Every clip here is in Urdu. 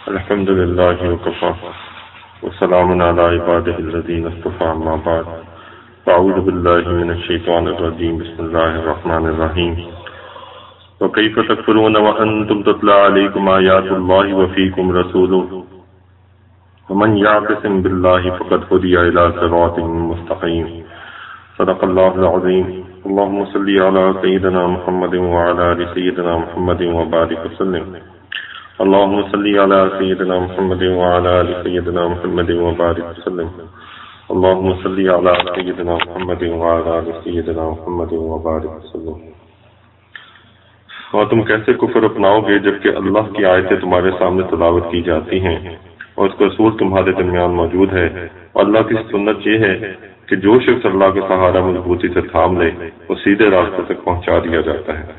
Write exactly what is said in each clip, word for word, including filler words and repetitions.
الحمد لله وكفى وسلام على عباده الذين اصطفى أما بعد أعوذ بالله من الشيطان الرجيم بسم الله الرحمن الرحيم وكيف تكفرون وأنتم تتلى عليكم آيات الله وفيكم رسوله ومن يعتصم بالله فقد هدي إلى صراط مستقيم صدق الله العظيم اللهم صل على سيدنا محمد وعلى آل سيدنا محمد وبارك وسلم اللهم صل على سيدنا محمد وعلى آل سيدنا محمد وبارك وسلم اللهم صل على سيدنا محمد وعلى آل سيدنا محمد وبارك وسلم. اور تم کیسے کفر اپناؤ گے جبکہ اللہ کی آیتیں تمہارے سامنے تلاوت کی جاتی ہیں اور اس کا رسول تمہارے درمیان موجود ہے، اور اللہ کی سنت یہ ہے کہ جو شخص اللہ کے سہارا مضبوطی سے تھام لے وہ سیدھے راستے تک پہنچا دیا جاتا ہے.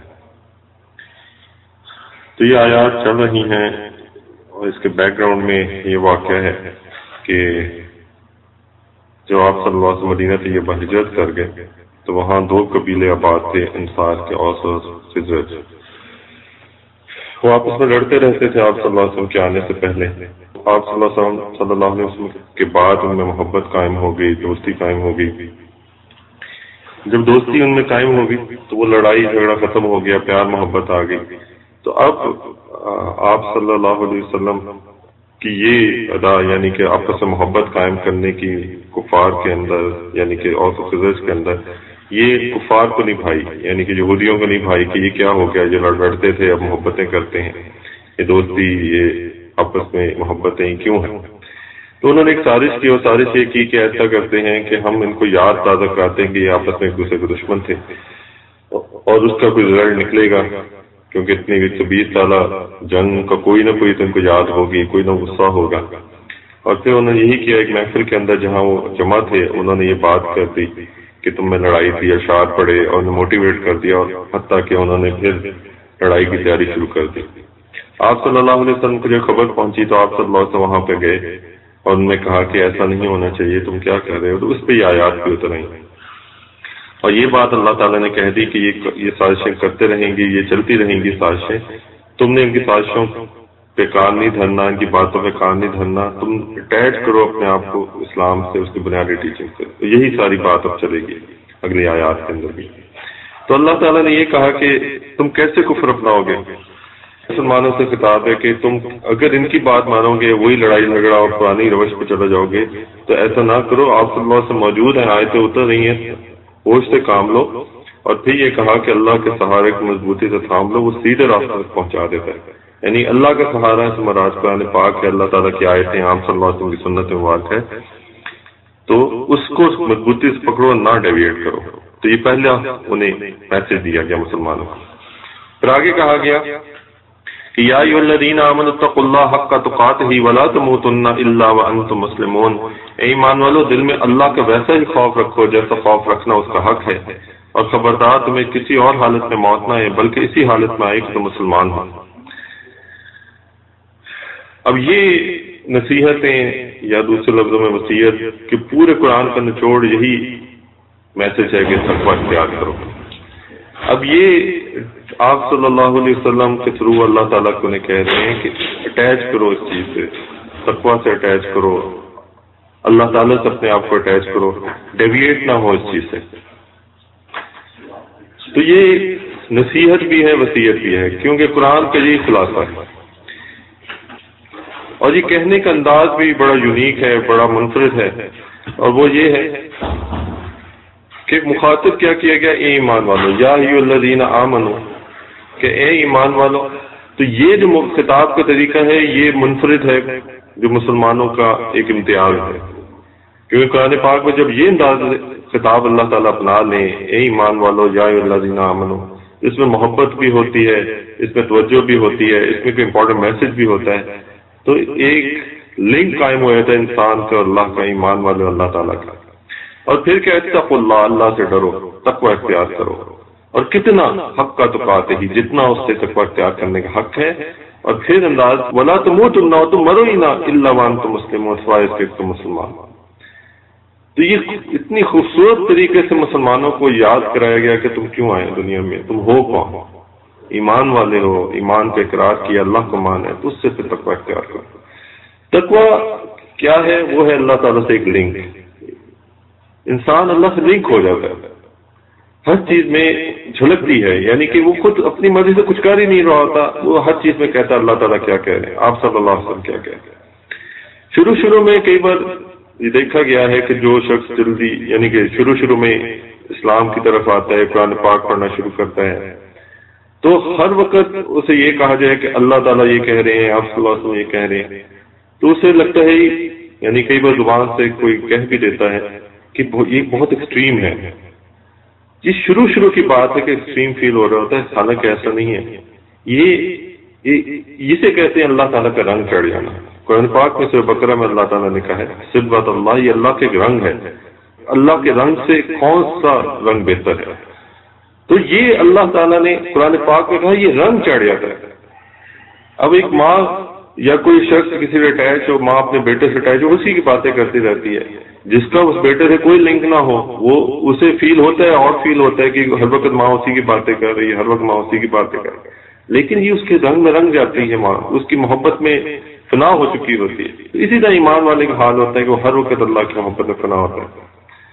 تو یہ آیات چل رہی ہیں اور اس کے بیک گراؤنڈ میں یہ واقعہ ہے کہ جو آپ صلی اللہ علیہ وسلم مدینہ سے یہ ہجرت کر گئے تو وہاں دو قبیلے آباد تھے، انصار کے اوس اور خزرج. وہ آپس میں لڑتے رہتے تھے آپ صلی اللہ علیہ وسلم کے آنے سے پہلے. آپ صلی اللہ علیہ وسلم صلی اللہ علیہ وسلم کے بعد ان میں محبت قائم ہو گئی، دوستی قائم ہو گئی. جب دوستی ان میں قائم ہو گئی تو وہ لڑائی جھگڑا ختم ہو گیا، پیار محبت آ گئی. تو اب آپ صلی اللہ علیہ وسلم کی یہ ادا یعنی کہ آپس میں محبت قائم کرنے کی کفار کے اندر یعنی کہ اوس و خزرج کے اندر یہ کفار کو نہیں بھائی، یعنی کہ یہودیوں کو نہیں بھائی کہ یہ کیا ہو گیا، یہ لڑ لڑتے تھے اب محبتیں کرتے ہیں، یہ دوستی یہ آپس میں محبتیں کیوں ہیں. تو انہوں نے ایک سازش کی اور سازش یہ کی کہ ایسا کرتے ہیں کہ ہم ان کو یاد تازہ کراتے ہیں کہ یہ آپس میں ایک دوسرے کے دشمن تھے اور اس کا کوئی رزلٹ نکلے گا کیونکہ اتنی ایک سو بیس سالہ جنگ کا کوئی نہ کوئی تو ان کو یاد ہوگی، کوئی نہ غصہ ہوگا. اور پھر انہوں نے یہی کیا، ایک محفل کے اندر جہاں وہ جمع تھے انہوں نے یہ بات کر دی کہ تم میں لڑائی تھی، اشعار پڑے اور انہیں موٹیویٹ کر دیا، اور حتیٰ کہ انہوں نے پھر لڑائی کی تیاری شروع کر دی. آپ صلی اللہ علیہ وسلم کو جب خبر پہنچی تو آپ صلی اللہ علیہ وسلم وہاں پہ گئے اور انہوں نے کہا کہ ایسا نہیں ہونا چاہیے، تم کیا کہہ رہے ہو. تو اس پہ یہ آیات بھی اتر آئیں اور یہ بات اللہ تعالیٰ نے کہہ دی کہ یہ یہ سازشیں کرتے رہیں گی، یہ چلتی رہیں گی سازشیں. تم نے ان کی سازشوں پہ کان نہیں دھرنا، ان کی باتوں پہ کان نہیں دھرنا، تم اٹیچ کرو اپنے آپ کو اسلام سے، اس کی بنیادی ٹیچنگ سے. تو یہی ساری بات اب چلے گی اگلی آیات کے اندر بھی. تو اللہ تعالیٰ نے یہ کہا کہ تم کیسے کفر اپناؤ گے. مسلمانوں سے خطاب ہے کہ تم اگر ان کی بات مانو گے، وہی لڑائی جھگڑا اور پرانی روش پہ چلے جاؤ گے، تو ایسا نہ کرو. آپ صلی اللہ علیہ وسلم موجود ہیں، آیتیں اتر رہی ہیں، ہوش سے کام لو. اور پھر یہ کہا کہ اللہ کے سہارے کو مضبوطی سے تھام لو، وہ سیدھے راستے تک پہنچا دیتا ہے. یعنی اللہ کا سہارا سے مراد قرآن پاک ہے، اللہ تعالیٰ کی آیتیں، آپ صلی اللہ علیہ وسلم کی سنت مبارک ہے. تو اس کو مضبوطی سے پکڑو، نہ ڈیویٹ کرو. تو یہ پہلا انہیں میسج دیا گیا مسلمانوں کو. پھر آگے کہا گیا کہ یا ایھا الذین آمنوا اتقوا اللہ حق تقاتہ ولا تموتن الا وانتم مسلمون. اے ایمان والو، دل میں اللہ کا ویسا ہی خوف رکھو جیسا خوف رکھنا اس کا حق ہے، اور خبردار تمہیں کسی اور حالت میں موت نہ آئے بلکہ اسی حالت میں آئے کہ تم مسلمان ہو. اب یہ نصیحتیں یا دوسرے لفظوں میں وصیت کہ پورے قرآن کا نچوڑ یہی میسج ہے کہ تقویٰ اختیار کرو. اب یہ آپ صلی اللہ علیہ وسلم کے تھرو اللہ تعالیٰ کو نے کہہ رہے ہیں کہ اٹیچ کرو اس چیز سے، تقویٰ سے اٹیچ کرو، اللہ تعالیٰ سے اپنے آپ کو اٹیچ کرو، ڈیویٹ نہ ہو اس چیز سے. تو یہ نصیحت بھی ہے، وصیت بھی ہے، کیونکہ قرآن کا یہی خلاصہ ہے. اور یہ کہنے کا انداز بھی بڑا یونیک ہے، بڑا منفرد ہے، اور وہ یہ ہے کہ مخاطب کیا کیا گیا، اے ایمان والو، یا ایھا الذین آمنوا، کہ اے ایمان والو. تو یہ جو خطاب کا طریقہ ہے یہ منفرد ہے، جو مسلمانوں کا ایک امتیاز ہے. کیونکہ قرآن پاک میں جب یہ انداز خطاب اللہ تعالیٰ اپنا لیں، اے ایمان والو یا ایھا الذین آمنوا، اس میں محبت بھی ہوتی ہے، اس میں توجہ بھی ہوتی ہے، اس میں کوئی امپورٹنٹ میسج بھی ہوتا ہے. تو ایک لنک قائم ہو جاتا ہے انسان کا اللہ کا، ایمان والے اللہ تعالیٰ کا. اور پھر کہ اتقوا اللہ، اللہ سے ڈرو، تقوی اختیار کرو. اور کتنا حق کا تقاتے ہی، جتنا اس سے تقوی اختیار کرنے کا حق ہے. اور پھر انداز ولا تموتن، تم مرو ہی نہ الا وانتم مسلمون، سوائے اس کے تم مسلمان. تو یہ اتنی خوبصورت طریقے سے مسلمانوں کو یاد کرایا گیا کہ تم کیوں آئے دنیا میں، تم ہو کون، ایمان والے ہو، ایمان کا اقرار کیا، اللہ کو مانا ہے، تو اس سے پھر تقوی اختیار کرو. تقوی کیا ہے؟ وہ ہے اللہ تعالیٰ سے ایک لنک. انسان اللہ سے لنک ہو جاتا ہے، ہر چیز میں جھلکتی ہے، یعنی کہ وہ خود اپنی مرضی سے کچھ کر ہی نہیں رہا ہوتا، وہ ہر چیز میں کہتا ہے اللہ تعالیٰ کیا کہہ رہے ہیں، آپ صلی اللہ علیہ وسلم کیا کہہ رہے ہیں. شروع شروع میں کئی بار یہ دیکھا گیا ہے کہ جو شخص جلدی یعنی کہ شروع شروع میں اسلام کی طرف آتا ہے، قرآن پاک پڑھنا شروع کرتا ہے، تو ہر وقت اسے یہ کہا جائے کہ اللہ تعالیٰ یہ کہہ رہے ہیں، آپ صلی اللہ علیہ وسلم یہ کہہ رہے ہیں، تو اسے لگتا ہے، یعنی کئی بار زبان سے کوئی کہہ بھی دیتا ہے کہ یہ بہت ایکسٹریم ہے. یہ شروع شروع کی بات ہے کہ ایکسٹریم فیل ہو رہا ہوتا ہے، حالانکہ ایسا نہیں ہے. یہ اسے کہتے ہیں اللہ تعالیٰ کا رنگ چڑھ جانا. قرآن پاک میں سورہ بقرہ میں اللہ تعالیٰ نے کہا ہے صبغۃ اللہ، یہ اللہ کے رنگ ہے. اللہ کے رنگ سے کون سا رنگ بہتر ہے؟ تو یہ اللہ تعالیٰ نے قرآن پاک میں کہا یہ رنگ چڑھ جاتا ہے. اب ایک ماں یا کوئی شخص کسی سے اٹیچ ہو، ماں اپنے بیٹے سے اٹیچ ہو، اسی کی باتیں کرتی رہتی ہے. جس کا اس بیٹے سے کوئی لنک نہ ہو وہ اسے فیل ہوتا ہے اور فیل ہوتا ہے کہ ہر وقت ماں اسی کی باتیں کر رہی ہے، ہر وقت ماں اسی کی باتیں کر رہی ہے. لیکن یہ اس کے رنگ میں رنگ جاتی ہے، ماں اس کی محبت میں فنا ہو چکی ہوتی ہے. اسی طرح ایمان والے کا حال ہوتا ہے کہ وہ ہر وقت اللہ کی محبت میں فنا ہوتا ہے.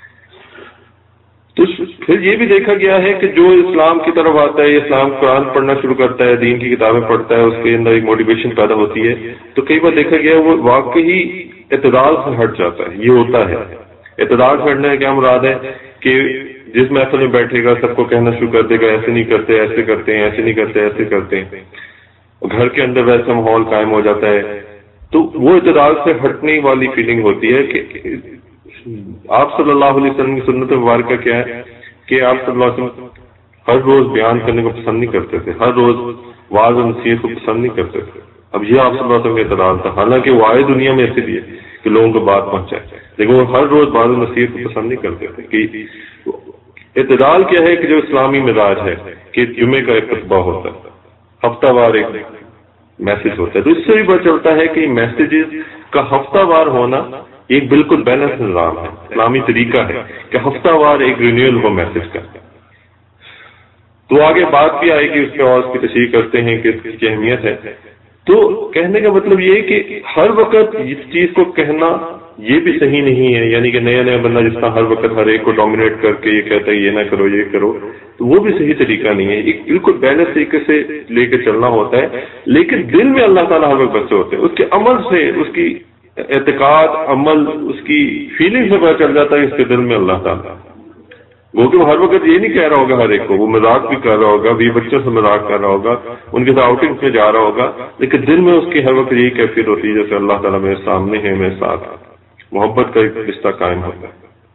تو پھر یہ بھی دیکھا گیا ہے کہ جو اسلام کی طرف آتا ہے، اسلام قرآن پڑھنا شروع کرتا ہے، دین کی کتابیں پڑھتا ہے، اس کے اندر ایک موٹیویشن پیدا ہوتی ہے، تو کئی بار دیکھا گیا وہ واقعی اعتدال سے ہٹ جاتا ہے. یہ ہوتا ہے اعتدال سے ہٹنے کا کیا مراد ہے کہ جس محفل میں بیٹھے گا سب کو کہنا شروع کر دے گا ایسے نہیں کرتے، ایسے کرتے ہیں، ایسے نہیں کرتے، ایسے کرتے ہیں. گھر کے اندر ویسا ماحول قائم ہو جاتا ہے. تو وہ اعتدال سے ہٹنے والی فیلنگ ہوتی ہے کہ آپ صلی اللہ علیہ وسلم کی سنت مبارکہ کیا ہے کہ آپ صلی اللہ علیہ وسلم ہر روز بیان کرنے کو پسند نہیں کرتے تھے، ہر روز واعظ و نصیحت کو پسند نہیں کرتے تھے. اب یہ آپ صلی اللہ علیہ وسلم کا اعتدال تھا. حالانکہ وہ آئے دنیا میں ایسے بھی ہے کہ لوگوں کو بات پہنچائے، لیکن وہ ہر روز واعظ و نصیحت کو پسند نہیں کرتے تھے. کہ اعتدال کیا ہے کہ جو اسلامی مزاج ہے کہ جمعے کا ایک خطبہ ہوتا ہے، ہفتہ وار ایک میسج ہوتا ہے. تو اس سے بھی پتہ چلتا ہے کہ میسیجز کا ہفتہ وار ہونا ایک بالکل بیلنس نظام ہے، اسلامی طریقہ ہے کہ ہفتہ وار ایک رینیول ہو میسج کا. تو آگے بات بھی آئے گی، اس پہ اور اس کی تشریح کرتے ہیں کہ اس کی اہمیت ہے. تو کہنے کا مطلب یہ ہے کہ ہر وقت اس چیز کو کہنا یہ بھی صحیح نہیں ہے، یعنی کہ نیا نیا بندہ جس طرح ہر وقت ہر ایک کو ڈومینیٹ کر کے یہ کہتا ہے یہ نہ کرو یہ کرو، تو وہ بھی صحیح طریقہ نہیں ہے. ایک بالکل بیلنس طریقے سے لے کے چلنا ہوتا ہے. لیکن دل میں اللہ تعالیٰ ہر وقت بچے ہوتے ہیں، اس کے عمل سے، اس کی اعتقاد، عمل، اس کی فیلنگ سے پتہ چل جاتا ہے اس کے دل میں اللہ تعالیٰ. وہ کہ وہ ہر وقت یہ نہیں کہہ رہا ہوگا ہر ایک کو، وہ مذاق بھی کر رہا ہوگا، بھی بچوں سے مذاق کر رہا ہوگا، ان کے ساتھ آؤٹنگس میں جا رہا ہوگا، لیکن دل میں اس کی ہر وقت یہی کیفیت ہوتی ہے جیسے اللہ تعالیٰ میرے سامنے ہے، میرے ساتھ محبت کا ایک رشتہ قائم ہوتا ہے.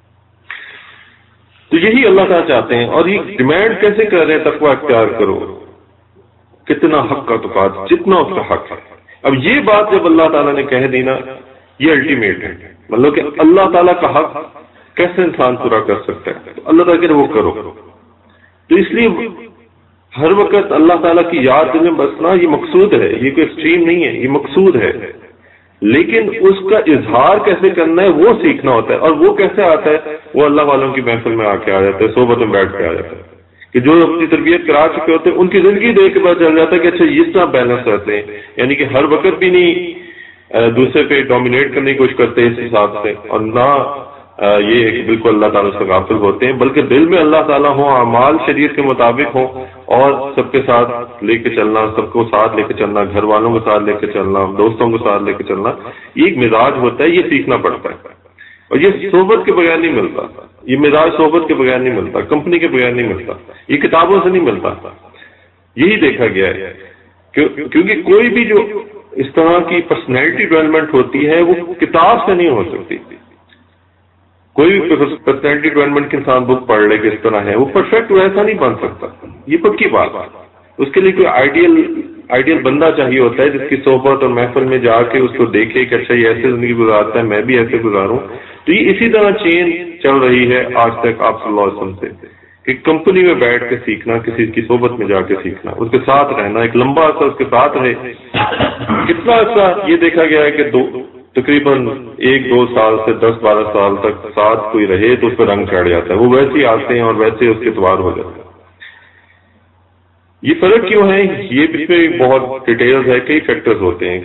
تو یہی اللہ تعالیٰ چاہتے ہیں. اور یہ ڈیمانڈ کیسے کر رہے ہیں تقویٰ اختیار کرو، کتنا حق کا تقاضا، جتنا اس کا حق ہے. اب یہ بات جب اللہ تعالیٰ نے کہہ دی نا، یہ الٹیمیٹ ہے. مطلب کہ اللہ تعالیٰ کا حق کیسے انسان پورا کر سکتا ہے؟ تو اللہ تعالیٰ کہ وہ کرو. تو اس لیے ہر وقت اللہ تعالیٰ کی یاد میں بسنا یہ مقصود ہے، یہ کوئی ایکسٹریم نہیں ہے، یہ مقصود ہے. لیکن اس کا اظہار کیسے کرنا ہے وہ سیکھنا ہوتا ہے. اور وہ کیسے آتا ہے؟ وہ اللہ والوں کی محفل میں آ کے آ جاتا ہے، صحبت میں بیٹھ کے آ جاتا ہے کہ جو اپنی تربیت کرا چکے ہوتے ہیں ان کی زندگی دیکھ کے پتہ چل جاتا ہے کہ اچھا اس طرح بیلنس رہتے ہیں، یعنی کہ ہر وقت بھی نہیں دوسرے پہ ڈومینیٹ کرنے کی کوشش کرتے اس حساب سے، اور نہ یہ ہے کہ بالکل اللہ تعالیٰ سے غافل ہوتے ہیں، بلکہ دل میں اللہ تعالیٰ ہوں، اعمال شریعت کے مطابق ہوں، اور سب کے ساتھ لے کے چلنا، سب کو ساتھ لے کے چلنا، گھر والوں کے ساتھ لے کے چلنا، دوستوں کے ساتھ لے کے چلنا. یہ ایک مزاج ہوتا ہے، یہ سیکھنا پڑتا ہے. اور یہ صحبت کے بغیر نہیں ملتا، یہ مزاج صحبت کے بغیر نہیں ملتا، کمپنی کے بغیر نہیں ملتا، یہ کتابوں سے نہیں ملتا. یہی دیکھا گیا ہے کیونکہ کوئی بھی جو اس طرح کی پرسنالٹی ڈیولپمنٹ ہوتی ہے وہ کتاب سے نہیں ہو سکتی. کوئی بھی پرسنالٹی ڈیولپمنٹ کے انسان بک پڑھ لے کس طرح ہے، وہ پرفیکٹ ویسا نہیں بن سکتا، یہ پکی بات. اس کے لیے کوئی آئیڈیل آئیڈیل بندہ چاہیے ہوتا ہے جس کی صحبت اور محفل میں جا کے اس کو دیکھے کہ اچھا یہ ایسے زندگی گزارتا ہے، میں بھی ایسے گزاروں. تو یہ اسی طرح چین چل رہی ہے آج تک آپ صلی اللہ علیہ وسلم سے کہ کمپنی میں بیٹھ کے سیکھنا، کسی کی صحبت میں جا کے سیکھنا، اس کے ساتھ رہنا، ایک لمبا عرصہ اس کے ساتھ رہے. کتنا عرصہ یہ دیکھا گیا ہے کہ دو تقریباً ایک دو سال سے دس بارہ سال تک ساتھ کوئی رہے تو اس پہ رنگ چڑھ جاتا ہے، وہ ویسے ہی آتے ہیں اور ویسے اس کے اعتبار ہو جاتا ہے. یہ فرق کیوں ہے؟ یہ اس میں بہت ڈیٹیلز ہے، کئی فیکٹرز ہوتے ہیں.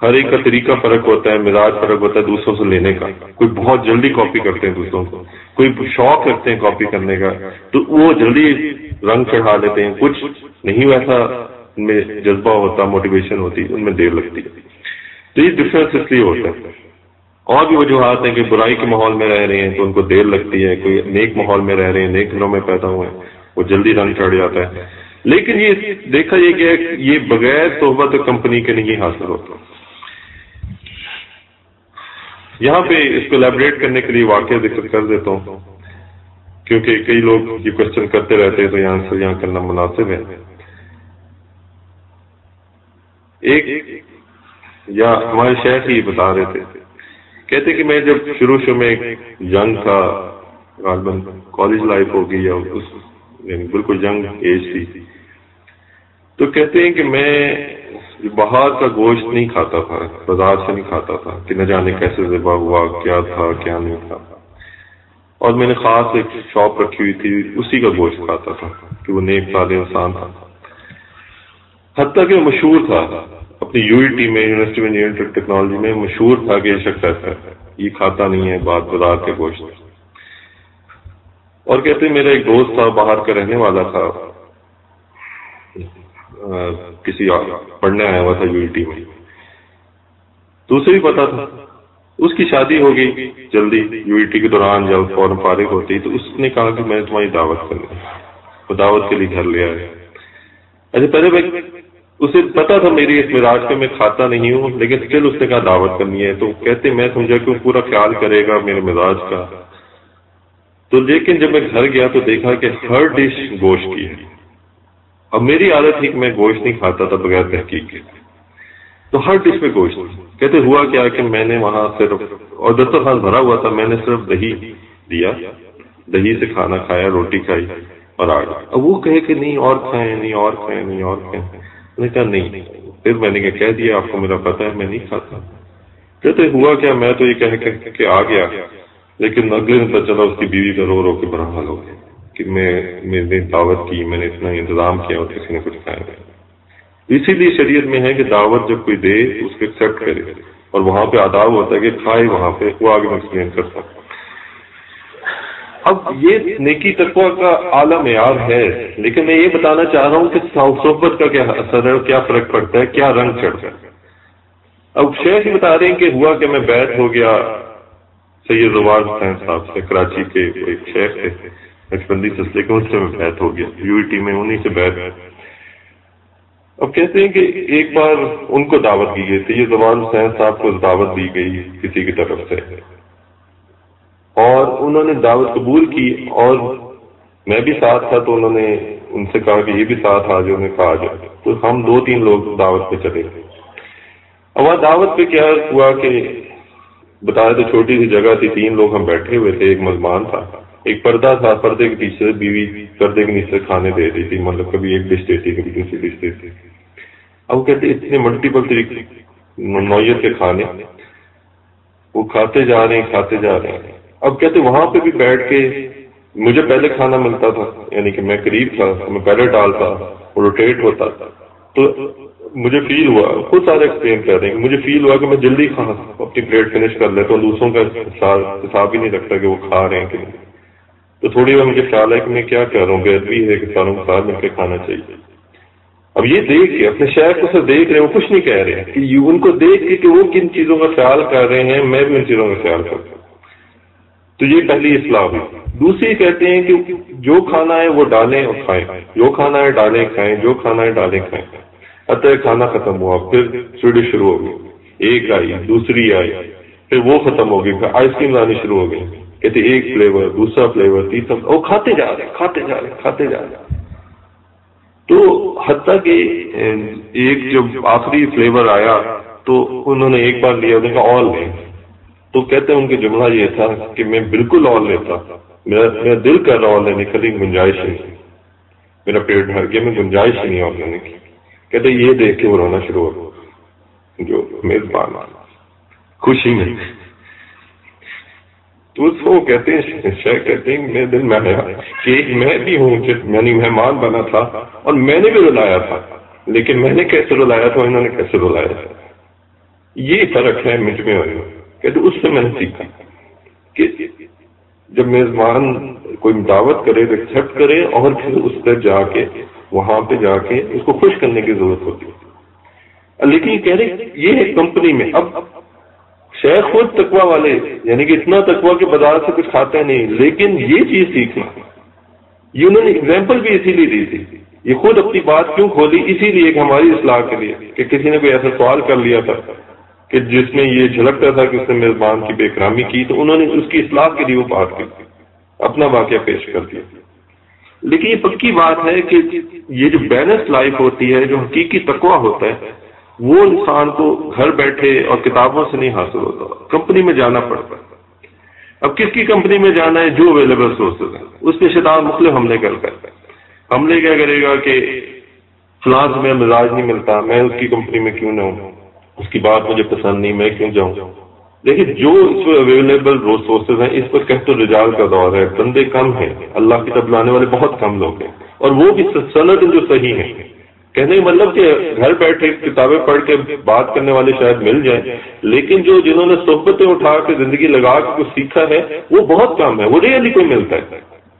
ہر ایک کا طریقہ فرق ہوتا ہے، مزاج فرق ہوتا ہے دوسروں سے لینے کا. کوئی بہت جلدی کاپی کرتے ہیں دوسروں کو، کوئی شوق رکھتے ہیں کاپی کرنے کا تو وہ جلدی رنگ چڑھا لیتے ہیں، کچھ نہیں ویسا ان میں جذبہ ہوتا، موٹیویشن ہوتی، ان میں دیر لگتی ہے. تو یہ ڈفرینس اس لیے ہوتا ہے. اور بھی وجوہات ہیں کہ برائی کے ماحول میں رہ رہے ہیں تو ان کو دیر لگتی ہے، کوئی نیک ماحول میں رہ رہے ہیں، نیک گھروں میں پیدا ہوئے ہیں، وہ جلدی رنگ چڑھ جاتا ہے. لیکن یہ دیکھا یہ کہ یہ بغیر صحبت کمپنی کے نہیں حاصل ہوتا. یہاں پہ اس کو ایلیبریٹ کرنے کے لیے واقعہ ذکر کر دیتا ہوں کیونکہ کئی لوگ یہ کوشچن کرتے رہتے ہیں تو یہاں سے یہاں کرنا مناسب ہے. ایک یا ہمارے شیخ ہی بتا رہے تھے، کہتے کہ میں جب شروع شروع میں ینگ تھا، غالباً کالج لائف ہوگی یا اس یعنی بالکل ینگ ایج تھی، تو کہتے ہیں کہ میں باہر کا گوشت نہیں کھاتا تھا، بازار سے نہیں کھاتا تھا کہ نہ جانے کیسے ذبح ہوا، کیا تھا کیا نہیں تھا. اور میں نے خاص ایک شاپ رکھی ہوئی تھی، اسی کا گوشت کھاتا تھا کہ وہ نیک صالح انسان تھا. حتیٰ کہ وہ مشہور تھا اپنی یو ای ٹی میں، یونیورسٹی میں انجینئرنگ ٹیکنالوجی میں مشہور تھا کہ یہ شخص ایسا ہے، یہ کھاتا نہیں ہے بات بازار کے گوشت. اور کہتے ہیں میرا ایک دوست تھا، باہر کا رہنے والا تھا، کسی پڑھنے آیا ہوا تھا یو ای ٹی میں، تو اسے بھی پتا تھا. اس کی شادی ہو گئی جلدی یو ای ٹی کے دوران، جب فوراً فارغ ہوتی تو اس نے کہا کہ میں تمہاری دعوت کروں، وہ دعوت کے لیے گھر لے آئے. اچھا پہلے میں اسے پتا تھا میری اس معراج پہ میں کھاتا نہیں ہوں، لیکن اسٹل اس نے کہا دعوت کرنی ہے. تو کہتے میں سمجھا کہ وہ پورا خیال کرے گا میرے مزاج کا. تو لیکن جب میں گھر گیا تو دیکھا کہ ہر ڈش گوشت کی ہے. اب میری عادت تھی کہ میں گوشت نہیں کھاتا تھا بغیر تحقیق کے، تو ہر ڈش میں گوشت. کہتے ہوا کیا کہ میں نے وہاں صرف، اور دسترخوان بھرا ہوا تھا، میں نے صرف دہی دیا، دہی سے کھانا کھایا، روٹی کھائی اور آ گیا. اب وہ کہے کہ نہیں اور کھائیں، نہیں اور کھائیں، نہیں اور کھائیں. میں نے کہا نہیں. پھر میں نے کہہ دیا آپ کو میرا پتہ ہے میں نہیں کھاتا. کہتے ہوا کیا میں تو یہ کہہ کہ آ گیا، لیکن اگلے دن پتہ چلا اس کی بیوی کا رو رو کے برا حال ہو گیا کہ میں میں نے دعوت کی، میں نے اتنا انتظام کیا اور کسی نے کچھ کھایا نہیں. اسی لیے شریعت میں ہے کہ دعوت جب کوئی دے اس کو ایکسیپٹ کرے، اور وہاں پہ آداب ہوتا ہے کہ کھائے وہاں پہ، وہ آگے میں ایکسپلین کرتا ہوں. اب یہ نیکی تقویٰ کا اعلیٰ معیار ہے، لیکن میں یہ بتانا چاہ رہا ہوں کہ صحبت کا کیا اثر ہے، کیا فرق پڑتا ہے، کیا رنگ چڑھتا ہے. اب شیخ ہی بتا رہے ہیں کہ ہوا کہ میں بیعت ہو گیا سید زوال حسین صاحب سے، کراچی کے ایک شیخ تھے نقشبندی سلسلے کے، ان سے میں بیعت ہو گیا یو ای ٹی میں، انہی سے بیعت. اب کہتے ہیں کہ ایک بار ان کو دعوت دی گئی تھی، یہ زوال حسین صاحب کو دعوت دی گئی کسی کی طرف سے، اور انہوں نے دعوت قبول کی، اور میں بھی ساتھ تھا تو انہوں نے ان سے کہا کہ یہ بھی ساتھ آ جاؤ. نے کہا آ جاؤ. تو ہم دو تین لوگ دعوت پہ چلے. اب وہاں دعوت پہ کیا ہوا کہ بتایا تو چھوٹی سی جگہ تھی، تین لوگ ہم بیٹھے ہوئے تھے، ایک مزمان تھا، ایک پردہ تھا، پردے کے پیچھے بیوی پردے کے نیچے کھانے دے رہی تھی، مطلب کبھی ایک ڈش دیتی کبھی دوسری ڈش دیتی. اب وہ کہتے اتنے ملٹیپل طریقے نوعیت کے کھانے، وہ کھاتے جا رہے ہیں کھاتے جا رہے ہیں. اب کہتے وہاں پہ بھی بیٹھ کے مجھے پہلے کھانا ملتا تھا، یعنی کہ میں قریب تھا، میں پہلے ڈالتا روٹیٹ ہوتا تھا، تو مجھے فیل ہوا، خود سارے ایکسپلین کر رہے ہیں، مجھے فیل ہوا کہ میں جلدی کھا اپنی پلیٹ فنش کر لیتا ہوں، دوسروں کا حساب ہی نہیں رکھتا کہ وہ کھا رہے ہیں کہ نہیں. تو تھوڑی بار مجھے خیال ہے کہ میں کیا کہہ رہا ہوں، بیدبی ہے کہ ساروں کے ساتھ مل کے کھانا چاہیے. اب یہ دیکھ کے اپنے شیخ کو سے دیکھ رہے ہیں، وہ کچھ نہیں کہہ رہے ہیں کہ ان کو دیکھ کے کہ وہ کن چیزوں کا خیال کر رہے ہیں، میں بھی ان چیزوں کا خیال کرتا ہوں. تو یہ پہلی اصلاح ہوئی. دوسری کہتے ہیں کہ جو کھانا ہے وہ ڈالیں اور کھائیں، جو کھانا ہے ڈالیں کھائیں، جو کھانا ہے ڈالیں کھائیں. حتیٰ کھانا ختم ہوا، پھر سویڈش شروع ہو گئی، ایک آئی دوسری آئی، پھر وہ ختم ہو گئی، پھر آئس کریم لانے شروع ہو گئی. کہتے ایک فلیور دوسرا فلیور تیسرا، وہ کھاتے جا رہے کھاتے جا رہے کھاتے جا رہے. تو حتیٰ کہ ایک جب آخری فلیور آیا تو انہوں نے ایک بار لیا، انہوں نے کہا اور لیں. تو کہتے ہیں ان کا جملہ یہ تھا کہ میں بالکل اور لیتا، میرا میرا دل کر رہا اور لینے کی گنجائش نہیں، میرا پیٹ بھر گیا، میں گنجائش ہی نہیں اور لینے کی. کہتے یہ دیکھ کے وہ رونا شروع ہو گیا جو میزبان خوشی میں. تو اس کو کہتے ہیں شیخ کہتے ہیں میرے دل میں آیا کہ میں بھی ہوں، یعنی مہمان بنا تھا اور میں نے بھی رلایا تھا، لیکن میں نے کیسے رلایا تھا انہوں نے کیسے رلایا تھا. یہ فرق ہے مجھ میں اور کہ اس سے میں نے سیکھا کہ جب میزبان کوئی دعوت کرے تو ایکسپٹ کرے اور پھر اس پر جا کے وہاں پہ جا کے اس کو خوش کرنے کی ضرورت ہوتی ہے. لیکن کہہ رہے یہ ہے کمپنی میں. اب شیخ خود تقوی والے یعنی کہ اتنا تقوی کہ بازار سے کچھ کھاتے نہیں، لیکن یہ چیز سیکھنا یہ انہوں نے اگزامپل بھی اسی لیے دی تھی. یہ خود اپنی بات کیوں کھولی؟ اسی لیے کہ ہماری اصلاح کے لیے کہ کسی نے کوئی ایسا سوال کر لیا تھا کہ جس میں یہ جھلکتا تھا کہ اس نے میزبان کی بے اکرامی کی، تو انہوں نے اس کی اصلاح کے لیے وہ بات کی، اپنا واقعہ پیش کر دیا. لیکن یہ پکی بات ہے کہ یہ جو بیلنس لائف ہوتی ہے، جو حقیقی تقویٰ ہوتا ہے، وہ انسان کو گھر بیٹھے اور کتابوں سے نہیں حاصل ہوتا، کمپنی میں جانا پڑتا ہے. اب کس کی کمپنی میں جانا ہے؟ جو اویلیبل سورسز ہیں. اس پہ شیطان مختلف حملے کرتا ہے. حملے کیا کرے گا کہ فلاں سے میں مزاج نہیں ملتا، میں اس کی کمپنی میں کیوں نہ ہوں، اس کی بات مجھے پسند نہیں، میں کیوں جاؤں. لیکن جو اس میں اویلیبل سورسز ہیں، اس پر کہت الرجال کا دور ہے، بندے کم ہیں، اللہ کی طرف لانے والے بہت کم لوگ ہیں، اور وہ بھی سند جو صحیح ہیں. کہنے کا مطلب کہ گھر بیٹھے کتابیں پڑھ کے بات کرنے والے شاید مل جائیں، لیکن جو جنہوں نے صحبتیں اٹھا کے زندگی لگا کے کچھ سیکھا ہے وہ بہت کم ہے. وہ ریئرلی کوئی ملتا ہے،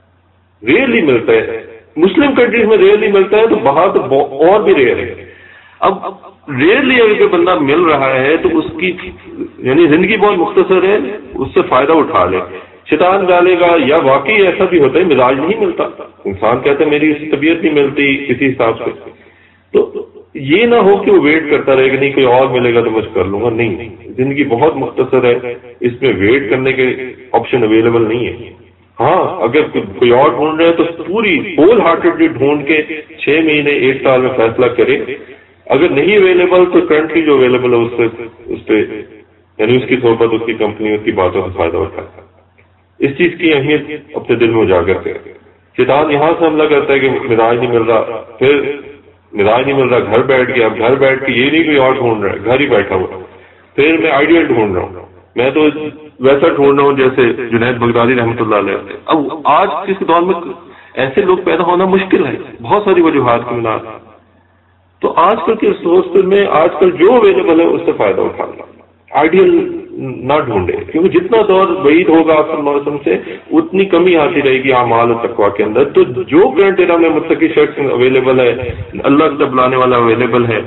ریئرلی ملتا ہے. مسلم کنٹریز میں ریئرلی ملتا ہے، تو باہر تو اور بھی ریئر ہے. اب ریئرلی اگر کوئی بندہ مل رہا ہے تو اس کی یعنی زندگی بہت مختصر ہے، اس سے فائدہ اٹھا لے. شیطان ڈالے گا، یا واقعی ایسا بھی ہوتا ہے مزاج نہیں ملتا، انسان کہتا ہے میری اس طبیعت نہیں ملتی کسی حساب سے، تو یہ نہ ہو کہ وہ ویٹ کرتا رہے کہ نہیں کوئی اور ملے گا تو مجھ کر لوں گا. نہیں، زندگی بہت مختصر ہے، اس میں ویٹ کرنے کے آپشن اویلیبل نہیں ہے. ہاں اگر کوئی اور ڈھونڈ رہے ہیں تو پوری ہول ہارٹیڈلی ڈھونڈ کے چھ مہینے ایک سال میں فیصلہ کرے. اگر نہیں اویلیبل تو کرنٹلی جو اویلیبل ہے اس سے اس پہ یعنی اس کی صحبت، اس کی کمپنی، اس کی باتوں سے فائدہ اٹھاتا ہے. اس چیز کی اہمیت اپنے دل میں اجاگر کرے. شیطان یہاں سے حملہ کرتا ہے کہ مزاج نہیں مل رہا، پھر مزاج نہیں مل رہا، گھر بیٹھ گیا. اب گھر بیٹھ کے یہ نہیں کوئی اور ڈھونڈ رہا ہے، گھر ہی بیٹھا ہوا. پھر میں آئیڈیل ڈھونڈ رہا ہوں، میں تو ویسا ڈھونڈ رہا ہوں جیسے جنید بغدادی رحمۃ اللہ علیہ. اب آج کس دور میں ایسے لوگ پیدا ہونا مشکل ہے، بہت ساری وجوہات کی بنا. تو آج کل کے سوچ میں آج کل جو اویلیبل ہے اس سے فائدہ اٹھانا، آئیڈیل نہ ڈھونڈے. کیونکہ جتنا دور بعید ہوگا آپ صلی اللہ علیہ وسلم سے اتنی کمی آتی رہے گی اعمال و تقویٰ کے اندر. تو جو کرنٹ ایرا میں متقی شخص اویلیبل ہے، اللہ کی طرف لانے والا اویلیبل ہے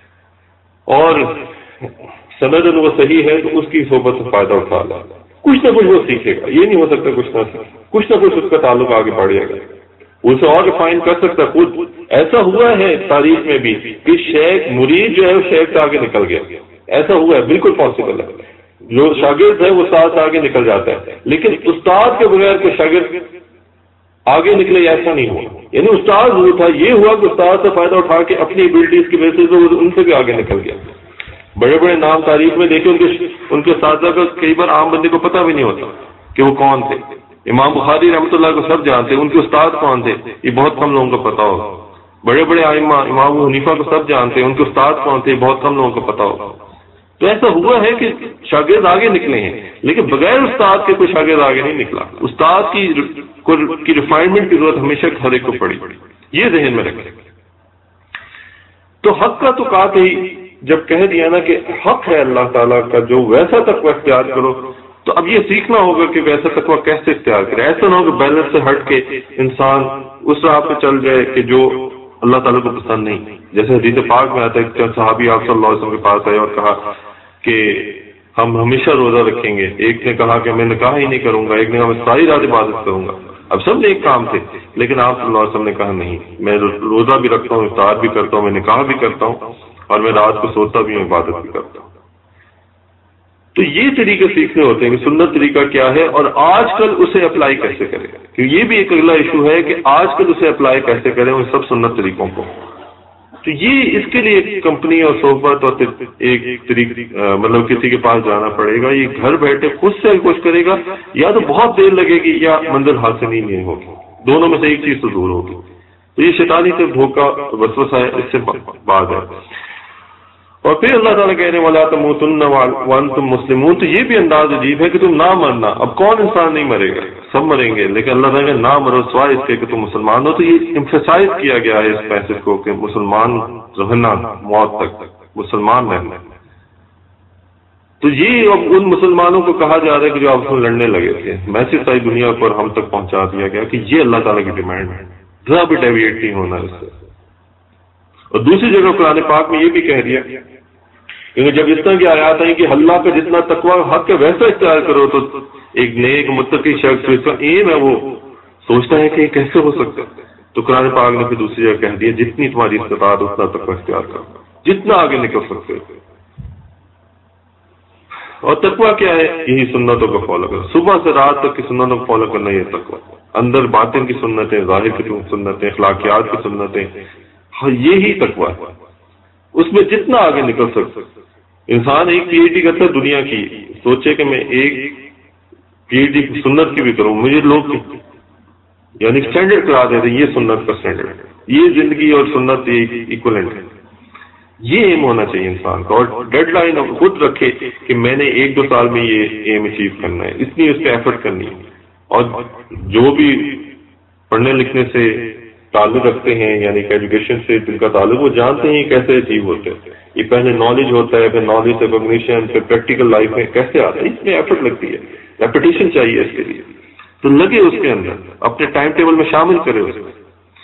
اور سند وہ صحیح ہے، تو اس کی صحبت سے فائدہ اٹھا لا. کچھ نہ کچھ وہ سیکھے گا، یہ نہیں ہو سکتا کچھ نہ سیکھے، کچھ نہ کچھ اس کا تعلق آگے بڑھ جائے گا، اسے اور ریفائن کر سکتا. خود ایسا ہوا ہے تاریخ میں بھی کہ شیخ مرید جو ہے وہ شیخ سے آگے نکل گیا. ایسا ہوا ہے، بالکل پاسبل ہے. جو شاگرد ہے وہ استاد سے آگے نکل جاتا ہے، لیکن استاد کے بغیر کوئی شاگرد آگے نکلے ایسا نہیں ہوا. یعنی استاد وہ تھا، یہ ہوا کہ استاد سے فائدہ اٹھا کے اپنی ایبلٹیز کی بیسس پہ ان سے بھی آگے نکل گیا. بڑے بڑے نام تاریخ میں دیکھیں، ان کے ان کے اساتذہ کا کئی بار عام بندے کو پتہ بھی نہیں ہوتا کہ وہ کون تھے. امام بخاری رحمۃ اللہ کو سب جانتے، ان کے استاد کون تھے یہ بہت کم لوگوں کو پتا ہوگا. بڑے بڑے ائمہ امام ابو حنیفہ کو سب جانتے، ان کے استاد کون تھے بہت کم لوگوں کو پتا ہوگا. تو ایسا ہوا ہے کہ شاگرد آگے نکلے ہیں، لیکن بغیر استاد کے کوئی شاگرد آگے نہیں نکلا. استاد کی کی ریفائنمنٹ کی ضرورت ہمیشہ ہر ایک کو پڑی، یہ ذہن میں رکھیں. تو حق کا تو کہا ہی جب کہہ دیا نا کہ حق ہے اللہ تعالیٰ کا، جو ویسا تقویٰ اختیار کرو، تو اب یہ سیکھنا ہوگا کہ ویسا تقویٰ کیسے اختیار کرے. ایسا نہ ہو کہ بیلنس سے ہٹ کے انسان اس راہ پہ چل جائے کہ جو اللہ تعالیٰ کو پسند نہیں. جیسے حدیث پاک میں آتا ہے کہ صحابی آپ صلی اللہ علیہ وسلم کے پاس آئے اور کہا کہ ہم ہمیشہ روزہ رکھیں گے. ایک نے کہا کہ میں نکاح ہی نہیں کروں گا، ایک نے کہا میں ساری رات عبادت کروں گا. اب سب ایک کام تھے، لیکن آپ صلی اللہ علیہ وسلم نے کہا نہیں، میں روزہ بھی رکھتا ہوں، افطار بھی کرتا ہوں، میں نکاح بھی کرتا ہوں، اور میں رات کو سوتا بھی ہوں، عبادت بھی کرتا ہوں. تو یہ طریقے سیکھنے ہوتے ہیں کہ سنت طریقہ کیا ہے اور آج کل اسے اپلائی کیسے کرے. کیونکہ یہ بھی ایک اگلا ایشو ہے کہ آج کل اسے اپلائی کیسے کریں ان سب سنت طریقوں کو. تو یہ اس کے لیے ایک کمپنی اور صحبت اور ایک طریقہ مطلب کسی کے پاس جانا پڑے گا. یہ گھر بیٹھے خود سے کوشش کرے گا، یا تو بہت دیر لگے گی یا منزل حاصل ہی نہیں ہوگی، دونوں میں سے ایک چیز تو دور ہوگی. تو یہ شیطانی سے دھوکہ وسوسہ ہے، اس سے باز ہے. اور پھر اللہ تعالیٰ کہہ رہے ہیں وَلَا تَمُوتُنَّ وَأَنْتُمْ مُسْلِمُونَ. تو یہ بھی انداز عجیب ہے کہ تم نہ مرنا. اب کون انسان نہیں مرے گا؟ سب مریں گے، لیکن اللہ تعالیٰ نہ مرو سوائے اس کے کہ تم مسلمان ہو. تو یہ ایمفیسائز کیا گیا ہے اس پیسے کو کہ مسلمان رہنا موت تک، مسلمان رہنا. تو یہ اب ان مسلمانوں کو کہا جا رہا ہے کہ جو آپ سے لڑنے لگے تھے، میسج ساری دنیا پر ہم تک پہنچا دیا گیا کہ یہ اللہ تعالیٰ کی ڈیمانڈ ہے، ذرا بھی ڈیویٹ نہیں ہونا اس سے۔ اور دوسری جگہ قرآن پاک میں یہ بھی کہہ دیا کیونکہ جب اس طرح کی آیات آئی کہ اللہ کا جتنا تقوی حق ہے ویسا اختیار کرو، تو ایک نیک متقی شخص اس کا ایم ہے وہ سوچتا ہے کہ یہ کیسے ہو سکتا ہے، تو قرآن پاک نے پھر دوسری جگہ کہہ دیا جتنی تمہاری استطاعت اتنا تقوی اختیار کرو، جتنا آگے نکل سکتے ہو۔ اور تقوی کیا ہے؟ یہی سنتوں کو فالو کرو، صبح سے رات تک کی سنتوں کو فالو کرنا یہ تقوی، اندر باطن کی سنتیں، ظاہر کی سنتیں، اخلاقیات کی سنتیں، ہاں یہی تقوی ہے۔ اس میں جتنا آگے نکل سکتے، انسان ایک پی ایچ ڈی کرتا ہے دنیا کی، سوچے کہ میں ایک پی ایچ ڈی سنت کی بھی کروں، مجھے لوگ یعنی اسٹینڈرڈ کرا دیتے یہ سنت کا اسٹینڈرڈ، یہ زندگی اور سنت ایکولنٹ ہے، یہ ایم ہونا چاہیے انسان کا، اور ڈیڈ لائن خود رکھے کہ میں نے ایک دو سال میں یہ ایم اچیو کرنا ہے، اس لیے اس پہ ایفرٹ کرنی ہے۔ اور جو بھی پڑھنے لکھنے سے تعلق رکھتے ہیں یعنی کہ ایجوکیشن سے جن کا تعلق، وہ جانتے ہیں کیسے اچیو ہوتے ہیں، یہ پہلے نالج ہوتا ہے، پھر نالج سے کگنیشن، پھر پریکٹیکل لائف میں کیسے آتا ہے، اس میں ایفرٹ لگتی ہے، ریپیٹیشن چاہیے اس کے لیے، تو لگے اس کے اندر، اپنے ٹائم ٹیبل میں شامل کرے اس میں۔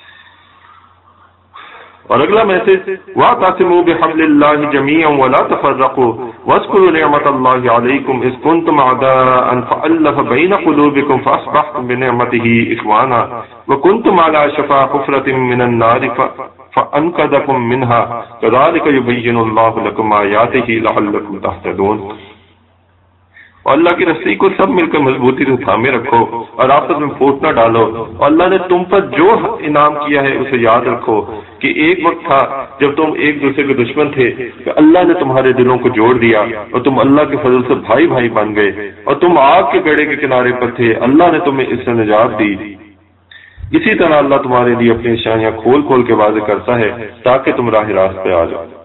اور اگلا میسج وَاعْتَصِمُوا بِحَبْلِ اللَّهِ جَمِيعًا وَلَا تَفَرَّقُوا وَاذْكُرُوا نِعْمَةَ اللَّهِ عَلَيْكُمْ إِذْ كُنتُمْ أَعْدَاءً فَأَلَّفَ بَيْنَ قُلُوبِكُمْ فَأَصْبَحْتُمْ بِنِعْمَتِهِ إِخْوَانًا وَكُنتُمْ عَلَى شَفَا حُفْرَةٍ مِّنَ النَّارِ فَأَنقَذَكُم مِّنْهَا كَذَلِكَ يُبَيِّنُ اللَّهُ لَكُمْ آيَاتِهِ لَعَلَّكُمْ تَهْتَدُونَ۔ اور اللہ کی رسی کو سب مل کر مضبوطی سے تھامے رکھو اور آپس میں پھوٹ نہ ڈالو، اور اللہ نے تم پر جو انعام کیا ہے اسے یاد رکھو کہ ایک وقت تھا جب تم ایک دوسرے کے دشمن تھے کہ اللہ نے تمہارے دلوں کو جوڑ دیا اور تم اللہ کے فضل سے بھائی بھائی بن گئے، اور تم آگ کے گڑھے کے کنارے پر تھے، اللہ نے تمہیں اس سے نجات دی۔ اسی طرح اللہ تمہارے لیے اپنی نشانیاں کھول کھول کے واضح کرتا ہے تاکہ تم راہ راست پہ آ جاؤ۔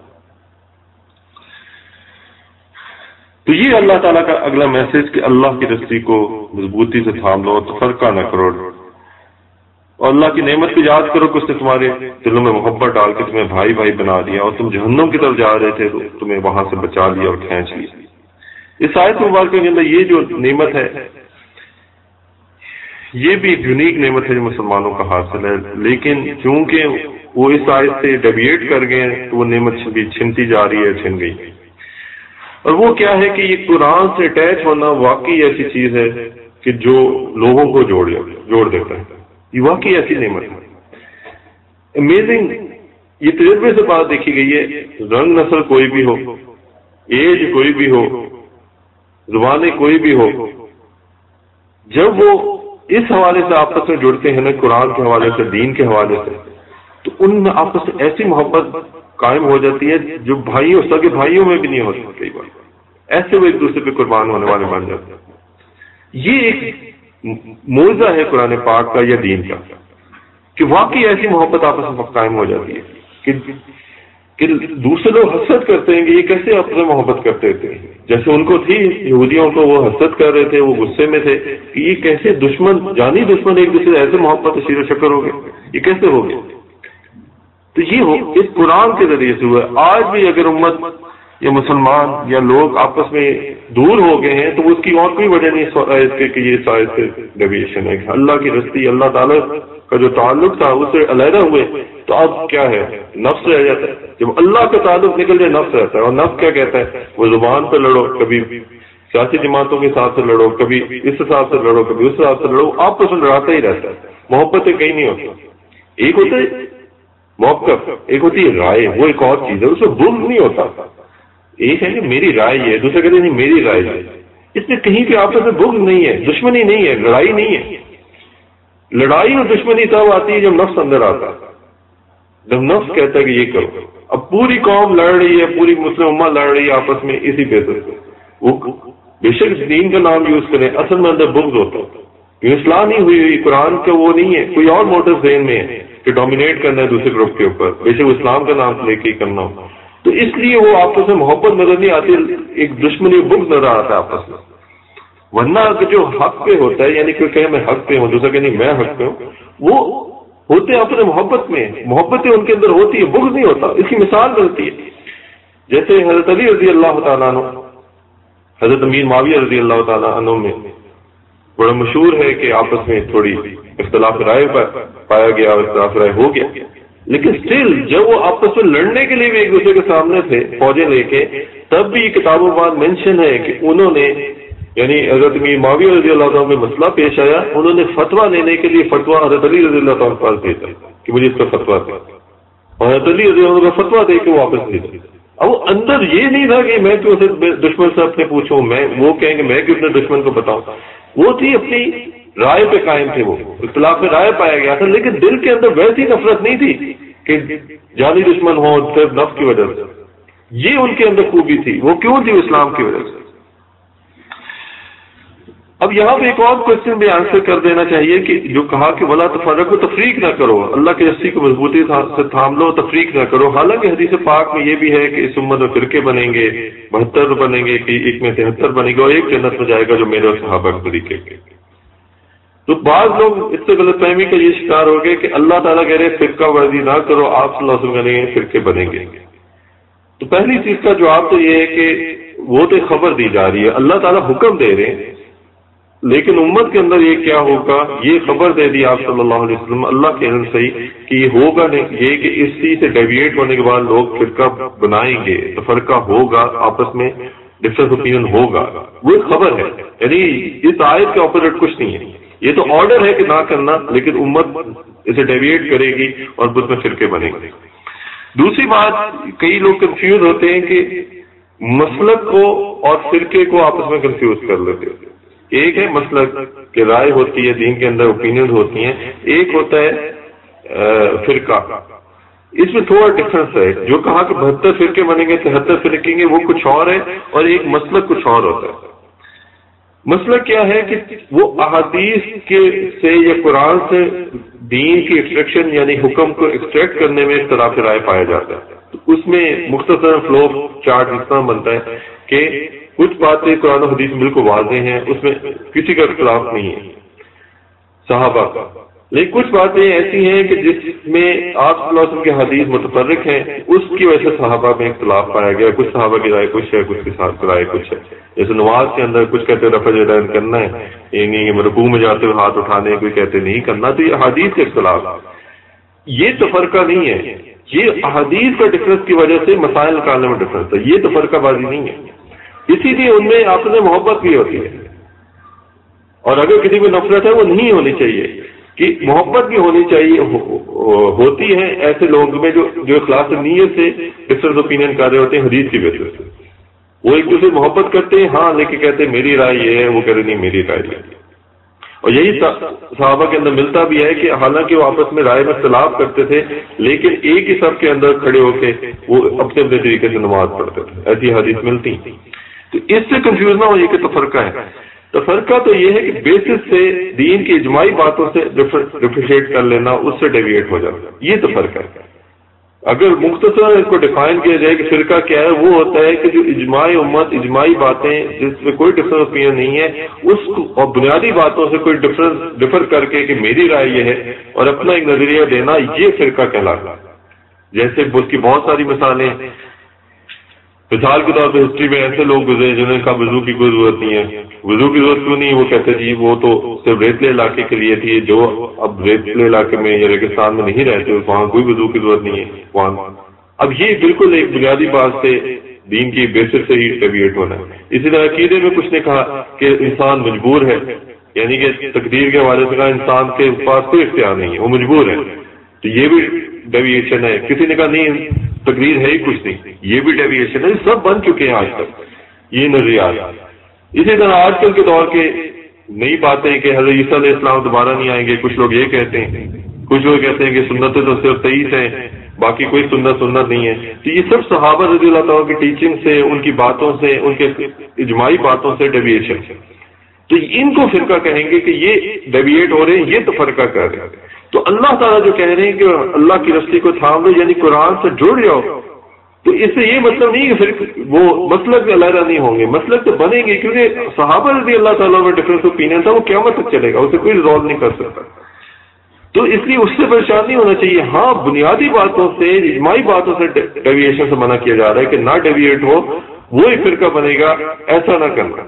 تو یہ اللہ تعالیٰ کا اگلا میسج کہ اللہ کی رسی کو مضبوطی سے تھام لو، تفرقہ نہ کرو، اور اللہ کی نعمت کو یاد کرو کہ اس نے تمہارے دلوں میں محبت ڈال کے تمہیں بھائی بھائی بنا دیا، اور تم جہنم کی طرف جا رہے تھے تو تمہیں وہاں سے بچا لیا اور کھینچ لیا۔ اس آیت مبارکہ کے اندر یہ جو نعمت ہے یہ بھی ایک یونیک نعمت ہے جو مسلمانوں کا حاصل ہے، لیکن چونکہ وہ اس آیت سے ڈیویٹ کر گئے تو وہ نعمت بھی چھنتی جا رہی ہے، چھن گئی۔ اور وہ کیا ہے کہ یہ قرآن سے اٹیچ ہونا واقعی ایسی چیز ہے کہ جو لوگوں کو جوڑ جوڑ دیتا ہے، یہ واقعی ایسی نعمت ہے امیزنگ۔ یہ تجربے سے بات دیکھی گئی ہے، رنگ نسل کوئی بھی ہو، ایج کوئی بھی ہو، زبانیں کوئی بھی ہو، جب وہ اس حوالے سے آپس میں جڑتے ہیں نا، قرآن کے حوالے سے، دین کے حوالے سے، تو ان میں آپس میں ایسی محبت قائم ہو جاتی ہے جو بھائیوں سگے بھائیوں میں بھی نہیں ہوتی، کئی بار ایسے وہ ایک دوسرے پہ قربان ہونے والے بن جاتے ہیں۔ یہ ایک معجزہ ہے قرآن پاک کا یا دین کا کہ واقعی ایسی محبت آپس میں قائم ہو جاتی ہے کہ کہ دوسرے لوگ حسد کرتے ہیں کہ یہ کیسے آپس میں محبت کرتے تھے، جیسے ان کو تھی یہودیوں کو، وہ حسد کر رہے تھے، وہ غصے میں تھے کہ یہ کیسے دشمن جانی دشمن ایک دوسرے ایسے محبت شیر و شکر ہو گئے، یہ کیسے ہو گئے؟ تو یہ ہو اس قرآن کے ذریعے سے ہوا ہے۔ آج بھی اگر امت یا مسلمان یا لوگ آپس میں دور ہو گئے ہیں تو اس کی اور کوئی وجہ نہیں اس کے کہ یہ شاید سے ڈیویشن ہے، اللہ کی رسی اللہ تعالیٰ کا جو تعلق تھا اس سے علیحدہ ہوئے تو اب کیا ہے، نفس رہ جاتا ہے۔ جب اللہ کا تعلق نکل جائے نفس رہتا ہے، اور نفس کیا کہتا ہے، وہ زبان پہ لڑو، کبھی سیاسی جماعتوں کے ساتھ سے لڑو، کبھی اس حساب سے لڑو، کبھی اس حساب سے لڑو، آپس میں لڑاتا ہی رہتا ہے، محبتیں کہیں نہیں ہوتی۔ ایک ہوتے موقف، ایک ہوتی ہے رائے، وہ ایک اور چیز ہے، اس میں بغض نہیں ہوتا۔ ایک ہے کہ میری رائے یہ ہے، دوسرے کہتے نہیں میری رائے ہے، اس میں کہیں کہ آپس میں بغض نہیں ہے، دشمنی نہیں ہے، لڑائی نہیں ہے۔ لڑائی اور دشمنی تب آتی ہے جب نفس اندر آتا ہے، جب نفس کہتا ہے کہ یہ کرو۔ اب پوری قوم لڑ رہی ہے، پوری مسلم امت لڑ رہی ہے آپس میں اسی بیسس پہ، وہ بے شک دین کا نام یوز کریں، اصل میں اندر بغض ہوتا ہے، یہ اصلاح نہیں ہوئی ہوئی، قرآن کا وہ نہیں ہے، کوئی اور موٹو ذہن میں ہے کہ ڈومینیٹ کرنا ہے دوسرے گروپ کے اوپر، بے شک اسلام کا نام لے کے ہی کرنا ہو، تو اس لیے وہ آپس میں محبت نظر نہیں آتی، ایک دشمنی بغض نظر آتا ہے آپس میں۔ ورنہ جو حق پہ ہوتا ہے، یعنی کوئی کہے میں حق پہ ہوں، دوسرا کہ نہیں میں حق پہ ہوں، وہ ہوتے ہیں اپنے محبت میں، محبتیں ان کے اندر ہوتی ہے، بغض نہیں ہوتا۔ اس کی مثال ملتی ہے جیسے حضرت علی رضی اللہ تعالیٰ عنہ حضرت امیر معاویہ رضی اللہ تعالیٰ عنہ میں بڑا مشہور ہے کہ آپس میں تھوڑی اختلاف رائے پایا گیا اور اختلاف رائے ہو گیا، لیکن اسٹل جب وہ آپس میں لڑنے کے لیے بھی ایک دوسرے کے سامنے تھے فوجیں لے کے، تب بھی کتابوں بعد مینشن ہے کہ انہوں نے، یعنی حضرت امیر معاویہ رضی اللہ عنہ میں مسئلہ پیش آیا، انہوں نے فتویٰ لینے کے لیے فتویٰ حضرت علی رضی اللہ عنہ کے پاس بھیجا کہ مجھے اس کا فتویٰ دے، اور حضرت علی رضی اللہ عنہ کا فتویٰ دے کے واپس بھیجا۔ اب وہ اندر یہ نہیں تھا کہ میں کیوں سے دشمن سے اپنے پوچھوں، میں وہ کہیں کہ میں کیوں اپنے دشمن کو بتاؤں، وہ تھی اپنی رائے پہ قائم تھے، وہ اختلاف میں رائے پایا گیا تھا، لیکن دل کے اندر ویسی نفرت نہیں تھی کہ جانی دشمن ہو صرف نفس کی وجہ سے۔ یہ ان کے اندر خوبی تھی، وہ کیوں تھی؟ اسلام کی وجہ سے۔ اب یہاں پہ ایک اور کوشچن بھی آنسر کر دینا چاہیے کہ جو کہا کہ ولا تفرقوا، تفریق نہ کرو، اللہ کی رسی کو مضبوطی سے تھام لو، تفریق نہ کرو۔ حالانکہ حدیث پاک میں یہ بھی ہے کہ اس امت میں فرقے بنیں گے، بہتر بنیں گے کہ ایک میں تہتر بنے گا، اور ایک جنت میں جائے گا جو میرے اور صحابہ کے طریقے کے۔ تو بعض لوگ اس سے غلط فہمی کا یہ شکار ہو گئے کہ اللہ تعالیٰ کہہ رہے فرقہ ورزی نہ کرو، آپ صلی اللہ علیہ وسلم کہہ رہے ہیں فرقے بنیں گے۔ تو پہلی چیز کا جواب تو یہ ہے کہ وہ تو خبر دی جا رہی ہے، اللہ تعالیٰ حکم دے رہے ہیں، لیکن امت کے اندر یہ کیا ہوگا، یہ خبر دے دی آپ صلی اللہ علیہ وسلم اللہ کے علم سے کہ یہ ہوگا نہیں، یہ کہ اس چیز سے ڈیویٹ ہونے کے بعد لوگ فرقہ بنائیں گے، تفرقہ ہوگا، آپس میں ڈفرنس اوپینین ہوگا، وہ ایک خبر ہے۔ یعنی اس آیت کے اپوزٹ کچھ نہیں ہے، یہ تو آرڈر ہے کہ نہ کرنا، لیکن امت اسے ڈیویٹ کرے گی اور اس میں فرقے بنے گے۔ دوسری بات، کئی لوگ کنفیوز ہوتے ہیں کہ مسلک کو اور فرقے کو آپس میں کنفیوز کر لیتے ہیں۔ ایک ہے مسلک کہ رائے ہوتی ہے دین کے اندر، اوپینین ہوتی ہیں، ایک ہوتا ہے فرقہ۔ اس میں تھوڑا ڈفرنس ہے، جو کہا کہ بہتر فرقے بنیں گے، تہتر فرقے گے، وہ کچھ اور ہے، اور ایک مسلک کچھ اور ہوتا ہے۔ مسلک کیا ہے کہ وہ احادیث کے سے یا قرآن سے دین کی ایکسٹریکشن یعنی حکم کو ایکسٹریکٹ کرنے میں اختلاف رائے پایا جاتا ہے۔ تو اس میں مختصر فلو چارٹ اس طرح بنتا ہے کہ کچھ باتیں قرآن و حدیث بالکل واضح ہیں، اس میں کسی کا اختلاف نہیں ہے صحابہ کا، لیکن کچھ باتیں ایسی ہیں کہ جس میں آپ صلی اللہ علیہ وسلم کے حدیث متفرق ہیں، اس کی وجہ سے صحابہ میں اختلاف پایا گیا، کچھ صحابہ کی رائے کچھ ہے، کچھ کے ساتھ رائے کچھ ہے۔ جیسے نماز کے اندر کچھ کہتے ہیں رفع یدین کرنا ہے، یعنی رکوع میں جاتے ہوئے ہاتھ اٹھانے، کوئی کہتے نہیں کرنا، تو یہ حدیث کے اختلاف، یہ تفرقہ نہیں ہے، یہ احادیث کا ڈفرنس کی وجہ سے مسائل نکالنے میں ڈفرنس ہے، یہ تفرقہ بازی نہیں ہے۔ اسی لیے ان میں آپ نے محبت بھی ہوتی ہے، اور اگر کسی کو نفرت ہے وہ نہیں ہونی چاہیے، کہ محبت بھی ہونی چاہیے، ہوتی ہے ایسے لوگ میں جو جو اخلاص نیت سے ڈفرنس اوپینین کر رہے ہوتے ہیں حدیث کی وجہ سے، وہ ایک دوسرے محبت کرتے ہیں، ہاں لیکن کہتے ہیں میری رائے یہ ہے، وہ کہہ رہے نہیں میری رائے یہ ہے۔ اور یہی صحابہ کے اندر ملتا بھی ہے کہ حالانکہ وہ آپس میں رائے میں اختلاف کرتے تھے، لیکن ایک ہی سب کے اندر کھڑے ہو کے وہ اپنے اپنے طریقے سے نماز پڑھتے تھے، ایسی حدیث ملتی۔ تو اس سے کنفیوز نہ ہو یہ کہ تفرقہ ہے، تفرقہ تو یہ ہے کہ بیسس سے دین کی اجماعی باتوں سے ڈفریشیٹ کر لینا، اس سے ڈیویٹ ہو جانا، یہ تفرقہ ہے۔ اگر مختصر اس کو ڈیفائن کیا جائے کہ فرقہ کیا ہے، وہ ہوتا ہے کہ جو اجماعی امت، اجماعی باتیں جس میں کوئی ڈفرنس اوپینین نہیں ہے، اس کو اور بنیادی باتوں سے کوئی ڈفرنس ڈفر کر کے کہ میری رائے یہ ہے اور اپنا ایک نظریہ دینا، یہ فرقہ کہلاتا ہے۔ جیسے اس کی بہت ساری مثالیں، مثال کے طور پہ ہسٹری میں ایسے لوگ گزرے جنہوں نے کہا وضو کی کوئی ضرورت نہیں ہے، وضو کی ضرورت کیوں نہیں؟ وہ کہتے جی وہ تو صرف ریتلے علاقے کے لیے تھی، جو اب ریتلے علاقے میں یا ریگستان میں نہیں رہتے وہاں کوئی وضو کی ضرورت نہیں ہے وہاں۔ اب یہ بالکل ایک بنیادی بات سے دین کی بیسس سے ہی ڈیویٹ ہونا ہے۔ اسی طرح عقیدے میں کچھ نے کہا کہ انسان مجبور ہے، یعنی کہ تقدیر کے حوالے سے کہا انسان کے پاس کوئی اختیار نہیں ہے، وہ مجبور ہے، تو یہ بھی ڈیویشن ہے۔ کسی نے کہا نہیں تقدیر ہے ہی کچھ نہیں، یہ بھی ڈیویشن ہے۔ سب بن چکے ہیں آج تک یہ نظریات۔ اسی طرح آج کل کے دور کے نئی باتیں کہ حضرت عیسیٰ علیہ السلام دوبارہ نہیں آئیں گے، کچھ لوگ یہ کہتے ہیں، کچھ لوگ کہتے ہیں کہ سنتیں تو صرف تیئیس ہیں، باقی کوئی سنت سنت نہیں ہے۔ تو یہ سب صحابہ رضی اللہ تعالیٰ کی ٹیچنگ سے، ان کی باتوں سے، ان کے اجماعی باتوں سے ڈیویشن ہے۔ تو ان کو فرقہ کہیں گے کہ یہ ڈیویٹ ہو رہے ہیں، یہ تو فرقہ کر رہے ہیں۔ تو اللہ تعالیٰ جو کہہ رہے ہیں کہ اللہ کی رسی کو تھام لو، یعنی قرآن سے جڑ جاؤ، تو اس سے یہ مطلب نہیں کہ پھر وہ مسلک میں علیحدہ نہیں ہوں گے، مسلک تو بنیں گے، کیونکہ صحابہ رضی اللہ تعالیٰ میں ڈفرینس اوپینین تھا، وہ قیامت تک چلے گا، اسے کوئی ریزالو نہیں کر سکتا۔ تو اس لیے اس سے پریشان نہیں ہونا چاہیے۔ ہاں بنیادی باتوں سے، اجماعی باتوں سے ڈیویشن سے منع کیا جا رہا ہے کہ نہ ڈیویٹ ہو، وہ ایک فرقہ بنے گا، ایسا نہ کرنا۔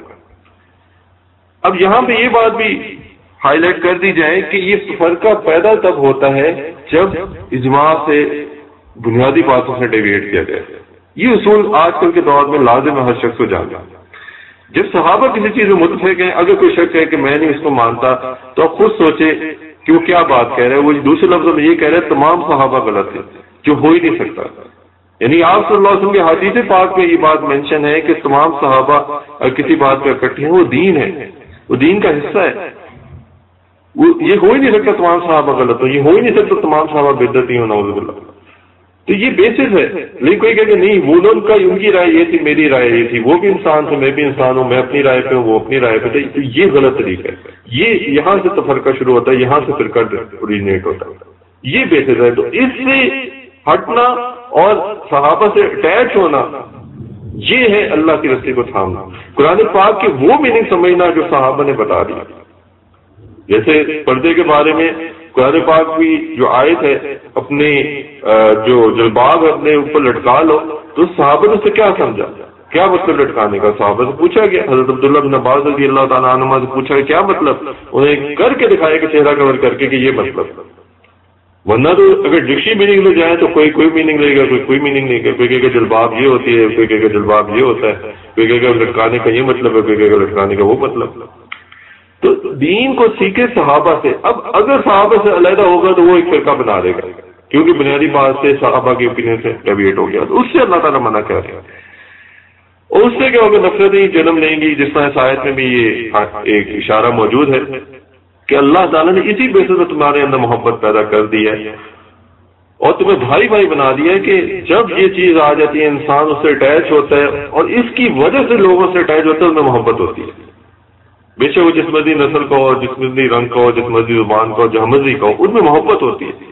اب یہاں پہ یہ بات بھی ہائی لائٹ کر دی جائے کہ یہ فرقہ پیدا تب ہوتا ہے جب اجماع سے بنیادی باتوں سے ڈیویٹ کیا جائے۔ یہ اصول آج کل کے دور میں لازم ہے ہر شخص کو جاننا۔ جب صحابہ کسی چیز میں متفق ہیں، اگر کوئی شخص ہے کہ میں نہیں اس کو مانتا، تو آپ خود سوچے کہ وہ کیا بات کہہ رہے ہیں۔ وہ دوسرے لفظوں میں یہ کہہ رہے ہیں تمام صحابہ غلط ہیں، جو ہو ہی نہیں سکتا۔ یعنی آپ صلی اللہ علیہ وسلم کے حدیث پاک میں یہ بات مینشن ہے کہ تمام صحابہ اگر کسی بات پہ اکٹھے ہیں، وہ دین ہے، وہ دین کا حصہ ہے۔ وہ یہ ہو ہی نہیں سکتا تمام صحابہ غلط ہو، یہ ہو ہی نہیں سکتا تمام صحابہ بدعتی ہوں، نعوذ باللہ۔ تو یہ بیسس ہے۔ لیکن کوئی کہے کہ نہیں، وہ ان کا ان کی رائے یہ تھی، میری رائے یہ تھی، وہ بھی انسان تھے، میں بھی انسان ہوں، میں اپنی رائے پہ ہوں، وہ اپنی رائے پہ تھے، تو یہ غلط طریقہ ہے۔ یہ یہاں سے تفرقہ شروع ہوتا ہے، یہاں سے فرقہ اوریجنیٹ ہوتا ہے، یہ بیسس ہے۔ تو اس سے ہٹنا اور صحابہ سے اٹیچ ہونا، یہ ہے اللہ کی رسی کو تھامنا، قرآن پاک کے وہ میننگ سمجھنا جو صحابہ نے بتا دیا۔ جیسے پردے کے بارے میں قرآن پاک کی جو آیت ہے، اپنے جو جلباب اپنے اوپر لٹکا لو، تو صحابہ نے اسے کیا سمجھا، کیا مطلب لٹکانے کا؟ صحابہ سے پوچھا گیا، حضرت عبداللہ بن عباس رضی اللہ تعالیٰ عنہ سے پوچھا کہ کیا مطلب، انہیں کر کے دکھایا کہ چہرہ کور کر کے کہ یہ مطلب۔ ورنہ تو اگر ڈکشنری میننگ لے جائیں تو کوئی کوئی میننگ لے گا، کوئی کوئی میننگ نہیں گا۔ کوئی کہے گا جلباب یہ ہوتی ہے، کوئی کہے گا جلباب یہ ہوتا ہے، کوئی کہے گا لٹکانے کا یہ مطلب ہے، کوئی کہے گا لٹکانے کا وہ مطلب۔ تو دین کو سیکھے صحابہ سے۔ اب اگر صحابہ سے علیحدہ ہوگا تو وہ ایک فرقہ بنا دے گا، کیونکہ بنیادی بات سے صحابہ کے اوپینین سے ڈیویٹ ہو گیا، تو اس سے اللہ تعالیٰ منع کر رہے ہیں۔ اور اس سے کیا ہوگا؟ نفرتیں جنم لیں گی، جس طرح اس آیت میں بھی یہ ایک اشارہ موجود ہے کہ اللہ تعالیٰ نے اسی بیسس سے تمہارے اندر محبت پیدا کر دی ہے اور تمہیں بھائی بھائی بنا دیا ہے کہ جب یہ چیز آ جاتی ہے انسان اس سے اٹیچ ہوتا ہے، اور اس کی وجہ سے لوگوں سے اٹیچ ہوتا ہے، ان میں محبت ہوتی ہے۔ بے شک وہ جس مرضی نسل کا ہو، جس مرضی رنگ کا ہو، جس مرضی زبان کا ہو، جہاں مرضی کا ہو، ان میں محبت ہوتی ہے۔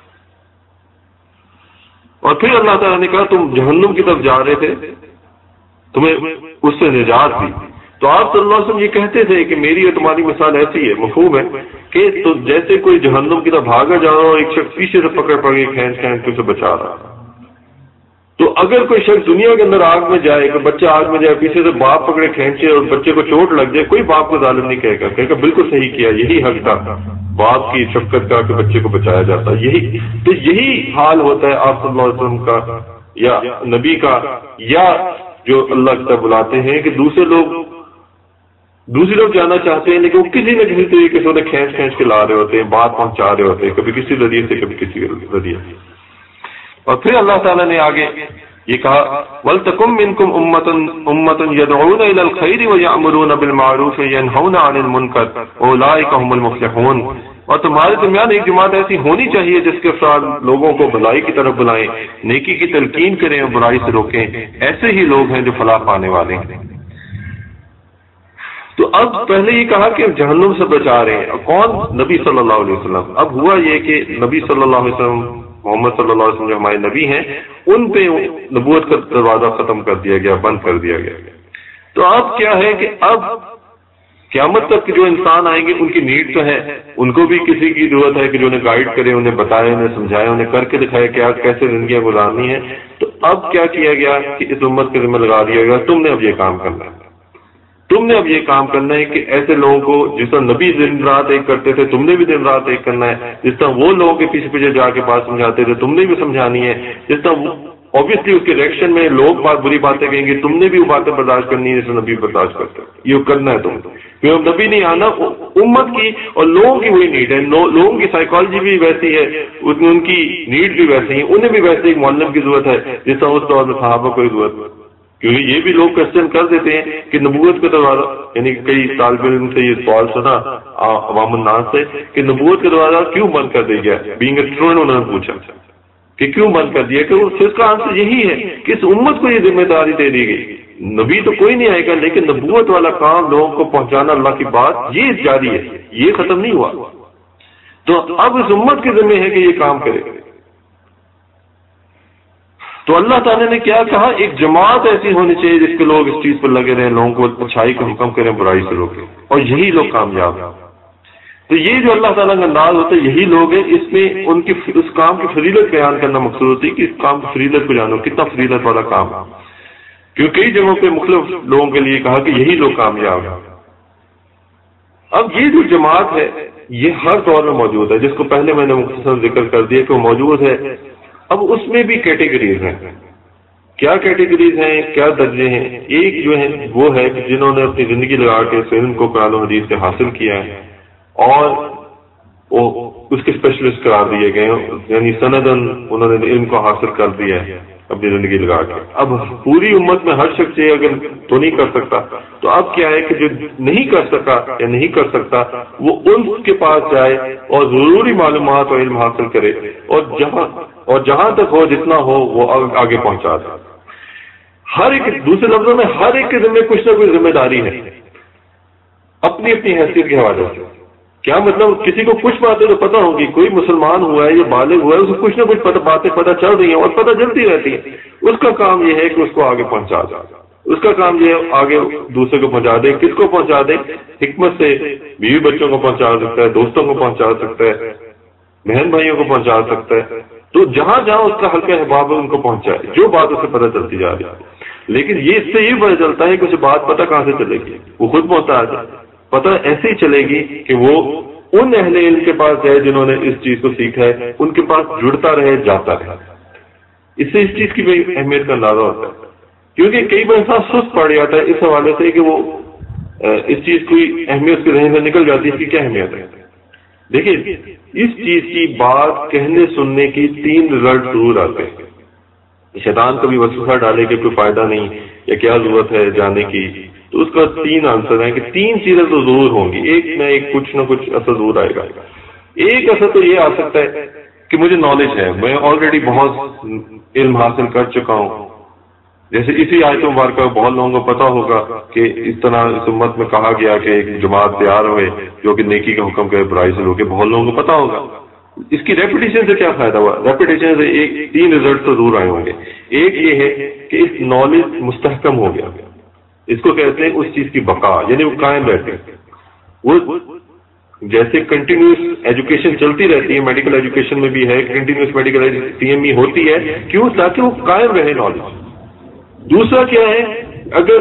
اور پھر اللہ تعالیٰ نے کہا تم جہنم کی طرف جا رہے تھے، تمہیں اس سے نجات دی۔ تو آپ صلی اللہ علیہ وسلم یہ کہتے تھے کہ میری اور تمہاری مثال ایسی ہے، مفہوم ہے کہ تو جیسے کوئی جہنم کی طرف بھاگا جا رہا ہو، ایک شخص پیچھے سے پکڑ پڑ کے کھینچ کھینچ کے اسے بچا رہا۔ تو اگر کوئی شخص دنیا کے اندر آگ میں جائے، کوئی بچہ آگ میں جائے، پیچھے سے باپ پکڑے کھینچے اور بچے کو چوٹ لگ جائے، کوئی باپ کو ظالم نہیں کہے گا، کہے گا بالکل صحیح کیا، یہی حق تھا باپ کی شفقت کا کہ بچے کو بچایا جاتا۔ یہی تو یہی حال ہوتا ہے آپ صلی اللہ علیہ وسلم کا یا نبی کا، یا جو اللہ کی طرف بلاتے ہیں کہ دوسرے لوگ دوسری لوگ جانا چاہتے ہیں، لیکن وہ کسی نہ کسی طریقے سے انہیں کھینچ کھینچ کے لا رہے ہوتے ہیں، بات پہنچا رہے ہوتے ہیں، کبھی کسی ذریعے سے کبھی کسی ذریعے سے۔ اور پھر اللہ تعالیٰ نے آگے یہ کہا وَلْتَكُن مِّنكُمْ أُمَّةٌ أُمَّةٌ يَدْعُونَ إِلَى الْخَيْرِ وَيَأْمُرُونَ بِالْمَعْرُوفِ وَيَنْهَوْنَ عَنِ الْمُنكَرِ وَأُولَٰئِكَ هُمُ الْمُفْلِحُونَ۔ اور تمہارے درمیان ایک جماعت ایسی ہونی چاہیے جس کے افراد لوگوں کو بھلائی کی طرف بلائیں، نیکی کی تلقین کریں اور برائی سے روکیں، ایسے ہی لوگ ہیں جو فلاح پانے والے ہیں۔ تو اب پہلے یہ کہا کہ جہنم سے بچا رہے ہیں، کون؟ نبی صلی اللہ علیہ وسلم۔ اب ہوا یہ کہ نبی صلی اللہ علیہ وسلم، محمد صلی اللہ علیہ وسلم جو ہمارے نبی ہیں، ان پہ نبوت کا دروازہ ختم کر دیا گیا، بند کر دیا گیا۔ تو اب کیا ہے کہ اب قیامت تک جو انسان آئیں گے ان کی نیڈ تو ہے، ان کو بھی کسی کی ضرورت ہے کہ جو انہیں گائیڈ کرے، انہیں بتائے، انہیں سمجھائے، انہیں کر کے دکھائے کہ آج کیسے زندگیاں گزارنی ہے۔ تو اب کیا کیا گیا کہ اس امت کے ذمہ لگا دیا گیا تم نے اب یہ کام کرنا ہے، تم نے اب یہ کام کرنا ہے کہ ایسے لوگوں کو جس طرح نبی دن رات ایک کرتے تھے، تم نے بھی دن رات ایک کرنا ہے۔ جس طرح وہ لوگوں کے پیچھے پیچھے جا کے بات سمجھاتے تھے، تم نے بھی سمجھانی ہے۔ جس طرح اوبیسلی اس کے ریئیکشن میں لوگ بات بری باتیں کہیں گے، تم نے بھی وہ باتیں برداشت کرنی ہے جیسے نبی برداشت کرتے ہیں، یہ کرنا ہے تم۔ کیونکہ نبی نہیں آنا، امت کی اور لوگوں کی وہی نیڈ ہے، لوگوں کی سائیکالوجی بھی ویسی ہے، ان کی نیڈ بھی ویسی ہے، انہیں بھی ویسے ایک معلم کی ضرورت ہے جس طرح اس دور میں صحابہ کو ضرورت ہے۔ کیونکہ یہ بھی لوگ کوشچن کر دیتے ہیں کہ نبوت کا دروازہ، یعنی کئی طالب علم سے یہ سوال سنا عوام الناس سے کہ نبوت کا دروازہ کیوں بند کر دیا گیا، بینگ اے اسٹوڈنٹ انہوں نے پوچھا کہ کیوں بند کر دیا، کہ اس کا آنسر یہی ہے کہ اس امت کو یہ ذمہ داری دے دی گئی، نبی تو کوئی نہیں آئے گا لیکن نبوت والا کام لوگوں کو پہنچانا اللہ کی بات یہ جاری ہے، یہ ختم نہیں ہوا۔ تو اب اس امت کے ذمہ ہے کہ یہ کام کرے۔ تو اللہ تعالیٰ نے کیا کہا، ایک جماعت ایسی ہونی چاہیے جس کے لوگ اس چیز پر لگے رہیں، لوگوں کو اچھائی کا حکم کریں، برائی سے روکیں، اور یہی لوگ کامیاب ہیں۔ تو یہ جو اللہ تعالیٰ کا انداز ہوتا ہے یہی لوگ ہیں، اس میں ان کی اس کام کی فضیلت بیان کرنا مقصود ہوتی ہے کہ اس کام کی فضیلت کو جانو، کتنا فضیلت والا کام ہے۔ کیونکہ کئی جگہوں پہ مختلف لوگوں کے لیے کہا کہ یہی لوگ کامیاب ہیں۔ اب یہ جو جماعت ہے یہ ہر دور میں موجود ہے، جس کو پہلے میں نے مختصر ذکر کر دیا کہ وہ موجود ہے۔ اب اس میں بھی کیٹیگریز ہیں۔ کیا کیٹیگریز ہیں، کیا درجے ہیں؟ ایک جو ہے وہ ہے کہ جنہوں نے اپنی زندگی لگا کے اس علم کو قرآن و حدیث سے حاصل کیا ہے اور وہ اس کے اسپیشلسٹ قرار دیے گئے ہیں، یعنی سندن انہوں نے علم کو حاصل کر دیا ہے اپنی زندگی لگا کے۔ اب پوری امت میں ہر شخص یہ اگر تو نہیں کر سکتا، تو اب کیا ہے کہ جو نہیں کر سکا یا نہیں کر سکتا وہ ان کے پاس جائے اور ضروری معلومات اور علم حاصل کرے، اور جہاں اور جہاں تک ہو جتنا ہو وہ آگے پہنچا دے۔ ہر ایک، دوسرے لفظوں میں ہر ایک کے ذمہ کچھ نہ کچھ ذمہ داری ہے اپنی اپنی حیثیت کے حوالے سے۔ کیا مطلب؟ کسی کو کچھ باتیں تو پتہ ہوگی، کوئی مسلمان ہوا ہے یا بالغ ہوا ہے، اس کو کچھ نہ کچھ پتہ باتیں پتہ چل رہی ہیں اور پتہ چلتی رہتی ہیں، اس کا کام یہ ہے کہ اس کو آگے پہنچا دے، اس کا کام یہ ہے آگے دوسرے کو پہنچا دے۔ کس کو پہنچا دے؟ حکمت سے بیوی بچوں کو پہنچا سکتا ہے، دوستوں کو پہنچا سکتا ہے، بہن بھائیوں کو پہنچا سکتا ہے، تو جہاں جہاں اس کا حلقہ احباب ہے ان کو پہنچائے، جو بات اسے پتہ چلتی جا رہی ہے۔ لیکن یہ اس سے یہ پتہ چلتا ہے کہ اسے بات پتہ کہاں سے چلے گی، وہ خود محتاج ہے، پتہ ایسے ہی چلے گی کہ وہ ان اہل علم کے پاس جائے جنہوں نے اس چیز کو سیکھا ہے، ان کے پاس جڑتا رہے، جاتا رہے۔ اس سے اس چیز کی بھی اہمیت کا اندازہ ہوتا ہے، کیونکہ کئی بار انسان سست پڑ جاتا ہے اس حوالے سے کہ وہ اس چیز کی اہمیت کے ذہن سے نکل جاتی ہے، اس کی کیا اہمیت ہے۔ دیکھیں، اس چیز کی بات کہنے سننے کی تین رزلٹ ضرور آتے ہیں۔ شیطان کبھی وسوسہ ڈالے کہ کوئی فائدہ نہیں یا کیا ضرورت ہے جانے کی، تو اس کا تین آنسر ہیں کہ تین چیزیں تو ضرور ہوں گی، ایک نہ ایک کچھ نہ کچھ اثر ضرور آئے گا۔ ایک اثر تو یہ آ سکتا ہے کہ مجھے نالج ہے، میں آلریڈی بہت علم حاصل کر چکا ہوں، جیسے اسی آیت مبارکہ بہت لوگوں کو پتا ہوگا کہ اس طرح اس امت میں کہا گیا کہ ایک جماعت تیار ہوئے جو کہ نیکی کا حکم کرے برائی سے روکے، بہت لوگوں کو پتا ہوگا۔ اس کی ریپیٹیشن سے کیا فائدہ ہوا؟ ریپیٹیشن سے ایک تین ریزلٹ تو ضرور آئے ہوں گے۔ ایک یہ ہے کہ اس نالج مستحکم ہو گیا، اس کو کہتے ہیں اس چیز کی بقا، یعنی وہ قائم رہتے ہیں۔ وہ جیسے کنٹینیوس ایجوکیشن چلتی رہتی ہے، میڈیکل ایجوکیشن میں بھی ہے، continuous medical C M E ہوتی ہے، کیوں؟ تاکہ وہ قائم رہے نالج۔ دوسرا کیا ہے، اگر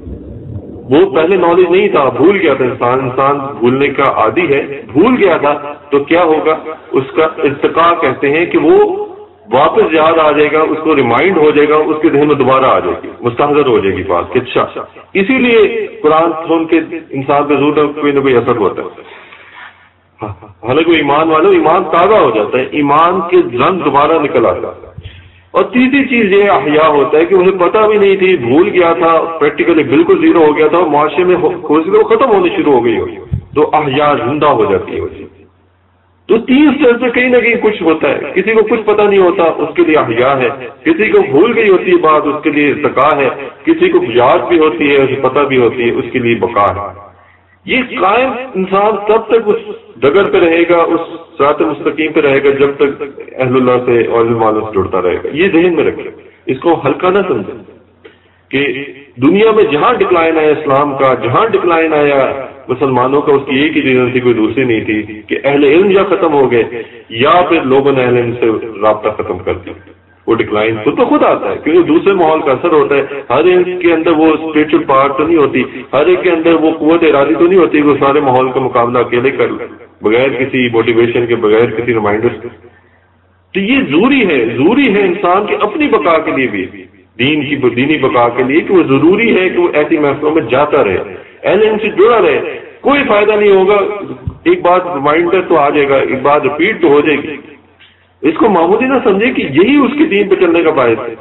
وہ پہلے نالج نہیں تھا، بھول گیا تھا انسان انسان بھولنے کا عادی ہے، بھول گیا تھا، تو کیا ہوگا؟ اس کا ارتقاء کہتے ہیں کہ وہ واپس یاد آ جائے گا، اس کو ریمائنڈ ہو جائے گا، اس کے ذہن میں دوبارہ آ جائے گی، مستحضر ہو جائے گی بات کہ اچھا۔ اسی لیے قرآن سن کے انسان پہ ضرور کوئی نہ کوئی اثر ہوتا ہے، حالانکہ وہ ایمان والے ایمان تازہ ہو جاتا ہے، ایمان کے رنگ دوبارہ نکل آتا ہے۔ اور تیسری چیز یہ احیاء ہوتا ہے کہ مجھے پتہ بھی نہیں تھی، بھول گیا تھا، پریکٹیکلی بالکل زیرو ہو گیا تھا، اور معاشرے میں ختم ہونے شروع ہو گئی ہو، تو احیاء زندہ ہو جاتی ہے۔ تو تین سطح پہ کہیں نہ کہیں کچھ ہوتا ہے، کسی کو کچھ پتہ نہیں ہوتا اس کے لیے احیاء ہے، کسی کو بھول گئی ہوتی ہے بات اس کے لیے ارتقاء ہے، کسی کو یاد بھی ہوتی ہے، اسے پتہ بھی ہوتی ہے، اس کے لیے بقا ہے۔ یہ قائم انسان تب تک اس ڈگر پہ رہے گا، اس صراط مستقیم پہ رہے گا جب تک اہل اللہ سے اور علم والوں سے جڑتا رہے گا۔ یہ ذہن میں رکھیں، اس کو ہلکا نہ سمجھیں کہ دنیا میں جہاں ڈکلائن آیا اسلام کا، جہاں ڈکلائن آیا مسلمانوں کا، اس کی ایک ہی ریزن تھی، کوئی دوسری نہیں تھی کہ اہل علم یا ختم ہو گئے یا پھر لوگوں نے اہل علم سے رابطہ ختم کر دیا۔ وہ ڈکلائن خود تو خود آتا ہے کیونکہ دوسرے ماحول کا اثر ہوتا ہے۔ ہر ایک کے اندر وہ اسپرچل پاور تو نہیں ہوتی، ہر ایک کے اندر وہ قوت ارادی تو نہیں ہوتی کہ وہ سارے ماحول کا مقابلہ اکیلے کر لے بغیر کسی موٹیویشن کے، بغیر کسی ریمائنڈر کے۔ تو یہ ضروری ہے، ضروری ہے انسان کی اپنی بقا کے لیے بھی، دین کی دینی بقا کے لیے، کہ وہ ضروری ہے کہ وہ ایسی محفلوں میں جاتا رہے، اہل علم سے جڑا رہے۔ کوئی فائدہ نہیں ہوگا، ایک بات ریمائنڈر تو آ جائے گا، ایک بات ریپیٹ تو ہو جائے گی، اس کو معمولی نہ سمجھے کہ یہی اس کے دین پہ چلنے کا باعث ہے۔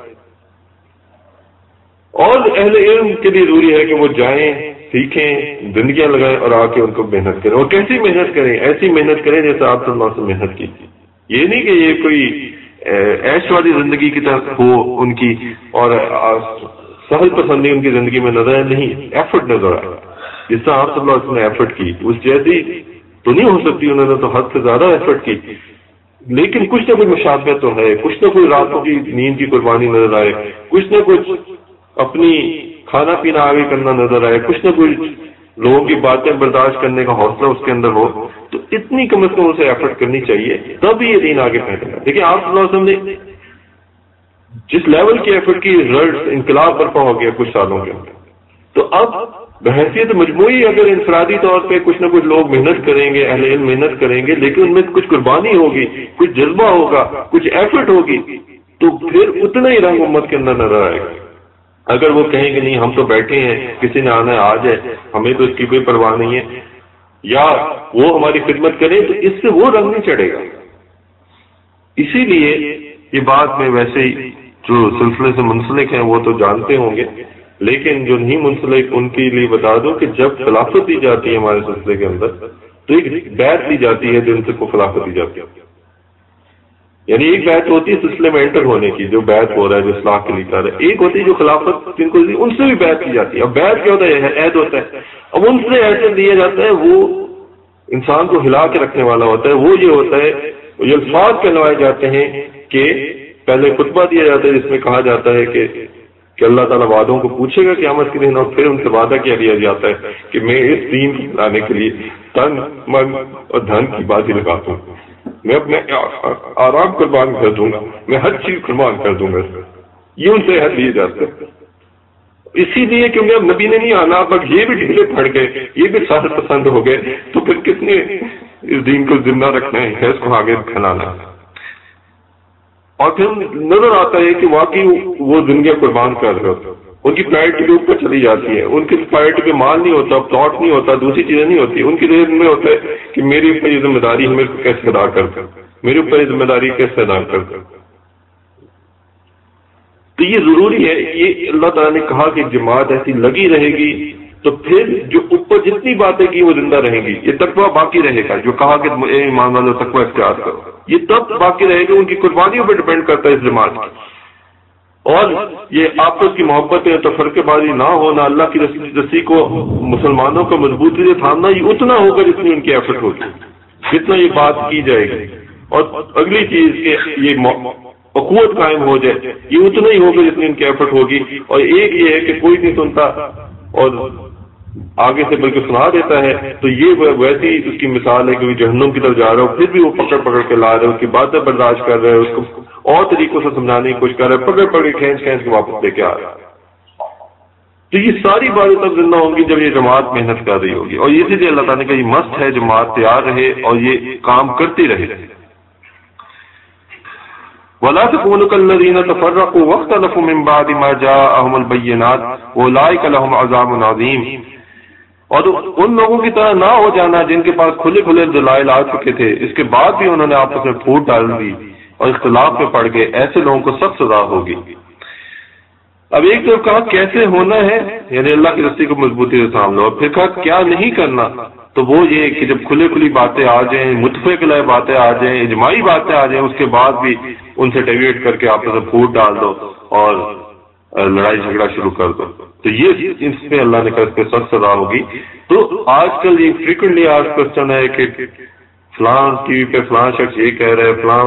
اور اہل علم کے لیے ضروری ہے کہ وہ جائیں، سیکھیں، زندگیاں لگائیں اور آ کے ان کو محنت کریں، اور کیسی محنت کریں؟ ایسی محنت کریں جیسے آپ صلی اللہ علیہ وسلم محنت کی۔ یہ نہیں کہ یہ کوئی عیش والی زندگی کی طرف ہو ان کی اور سہل پسندی ان کی زندگی میں نظر نہیں، ایفرٹ نظر آئے، جس طرح آپ صلی اللہ علیہ وسلم نے ایفرٹ کی، اس جیسی تو نہیں ہو سکتی، انہوں نے تو حد سے زیادہ ایفرٹ کی، لیکن کچھ نہ کچھ مشابہت تو ہے، کچھ نہ کچھ راتوں کی نیند کی قربانی نظر آئے، کچھ نہ کچھ اپنی کھانا پینا آگے کرنا نظر آئے، کچھ نہ کچھ لوگوں کی باتیں برداشت کرنے کا حوصلہ اس کے اندر ہو، تو اتنی کم از کم اسے ایفرٹ کرنی چاہیے، تب یہ دین آگے پھیلے گا۔ دیکھیں آپ صلی اللہ علیہ وسلم نے جس لیول کی ایفرٹ کی رزلٹ انقلاب برپا ہو گیا کچھ سالوں کے اندر. تو اب بحیثیت مجموعی اگر انفرادی طور پہ کچھ نہ کچھ لوگ محنت کریں گے، اہل علم محنت کریں گے، لیکن ان میں کچھ قربانی ہوگی، کچھ جذبہ ہوگا، کچھ ایفرٹ ہوگی، تو پھر اتنا ہی رنگ امت کے اندر نظر آئے گا. اگر وہ کہیں کہ نہیں ہم تو بیٹھے ہیں، کسی نے آنا ہے آ جائے، ہمیں تو اس کی کوئی پرواہ نہیں ہے، یا وہ ہماری خدمت کریں، تو اس سے وہ رنگ نہیں چڑھے گا. اسی لیے یہ بات میں ویسے ہی جو سلسلے سے منسلک ہیں وہ تو جانتے ہوں گے، لیکن جو نہیں منسلک ان کے لیے بتا دو کہ جب خلافت دی جاتی ہے ہمارے سلسلے کے اندر تو ایک بیعت دی جاتی ہے جن سے کو خلافت دی جاتی ہے. یعنی ایک بیعت ہوتی ہے سلسلے میں انٹر ہونے کی، جو بیعت ہو رہا ہے جو اصلاح کے لیے کر رہا ہے. ایک ہوتی ہے جو خلافت جن کو ان سے بھی بیعت کی جاتی ہے. اب بیعت کیا ہوتا ہے؟ عہد ہوتا ہے. اب ان سے عہد دیا جاتا ہے، وہ انسان کو ہلا کے رکھنے والا ہوتا ہے. وہ یہ ہوتا ہے، یہ الفاظ کہلوائے جاتے ہیں کہ پہلے خطبہ دیا جاتا ہے جس میں کہا جاتا ہے کہ کہ اللہ تعالیٰ وعدوں کو پوچھے گا قیامت کے دن، اور پھر ان سے وعدہ کیا دیا جاتا ہے کہ میں اس دین کو لانے کے لیے تن من اور دھن کی بازی لگاتا ہوں، میں اپنے آرام قربان کر دوں گا، میں ہر چیز قربان کر دوں گا. یہ ان سے حد لیے جاتے ہیں. اسی لیے کیونکہ اب نبی نے نہیں آنا، اب یہ بھی ڈھیلے پڑ گئے، یہ بھی سارے پسند ہو گئے، تو پھر کس نے اس دین کو زندہ رکھنا ہے، اس کو آگے پھیلانا. اور پھر نظر آتا ہے کہ واقعی وہ زندگیاں قربان کر رہے ہوتے، ان کی پرائرٹی کے اوپر چلی جاتی ہے. ان کی پرائرٹی پہ مال نہیں ہوتا، پلاٹ نہیں ہوتا، دوسری چیزیں نہیں ہوتی. ان کی ذہن میں ہوتا ہے کہ میری اوپر یہ ذمہ داری ہے، میں اس کو کیسے ادا کر کر میرے اوپر یہ ذمہ داری کیسے ادا کر کر تو یہ ضروری ہے. یہ اللہ تعالیٰ نے کہا کہ جماعت ایسی لگی رہے گی تو پھر جو اوپر جتنی باتیں کی وہ زندہ رہیں گی. یہ تقویٰ باقی رہے گا، جو کہا کہ اے ایمان والو تقویٰ اختیار کرو، یہ تب باقی رہے گا. ان کی قربانیوں پہ ڈپینڈ کرتا ہے اس جماعت کی. اور یہ آپس کی محبتیں تفرقے بازی نہ ہونا، اللہ کی رسی کو مسلمانوں کو مضبوطی سے تھامنا، یہ اتنا ہوگا جتنی ان کی ایفرٹ ہوگی، جتنا یہ بات کی جائے گی. اور اگلی چیز کہ یہ اخوت قائم ہو جائے، یہ اتنا ہی ہوگا جتنی ان کی ایفرٹ ہوگی. اور ایک یہ ہے کہ کوئی نہیں سنتا اور آگے سے بلکہ سنا دیتا ہے، تو یہ ویسی اس کی مثال ہے کہ وہ جہنم کی طرف جا رہا ہو، پھر بھی وہ پکڑ پکڑ کے لا رہے، اس کی باتیں برداشت کر رہے، اس کو اور طریقوں سے سمجھانے کی کوشش کر رہے، پکڑ پکڑ کے کھینچ کھینچ کے واپس لے کے آ رہا ہے. تو یہ ساری باتیں تب زندہ ہوں گی جب یہ جماعت محنت کر رہی ہوگی. اور اسی لیے اللہ تعالیٰ نے کہا یہ مست ہے جماعت تیار رہے اور یہ کام کرتی رہے. وَلَا تَكُونُوا كَالَّذِينَ تَفَرَّقُوا وَاخْتَلَفُوا مِن بَعْدِ مَا جَاءَهُمُ الْبَيِّنَاتُ وَأُولَٰئِكَ لَهُمْ عَذَابٌ عَظِيمٌ. اور ان لوگوں کی طرح نہ ہو جانا جن کے پاس کھلے کھلے دلائل آ چکے تھے، اس کے بعد بھی انہوں نے آپس میں پھوٹ ڈال دی اور اختلاف میں پڑ گئے. ایسے لوگوں کو سخت سزا ہوگی. اب ایک طرف کہا کیسے ہونا ہے، یعنی اللہ کی رسی کو مضبوطی سے سامنے، اور پھر کہا کیا نہیں کرنا. تو وہ یہ کہ جب کھلے کھلی باتیں آ جائیں، متفق علیہ باتیں آ جائیں، اجماعی باتیں آ جائیں، اس کے بعد بھی ان سے ڈیویٹ کر کے آپس میں پھوٹ ڈال دو اور لڑائی جھگڑا شروع کر دو. تو یہ اس پہ اللہ نے کہا اس پہ سخت سزا ہوگی. تو آج کل یہ فریکوینٹلی آج کوشچن ہے کہ فلاں ٹی وی پہ فلاں شخص یہ کہہ رہے، فلاں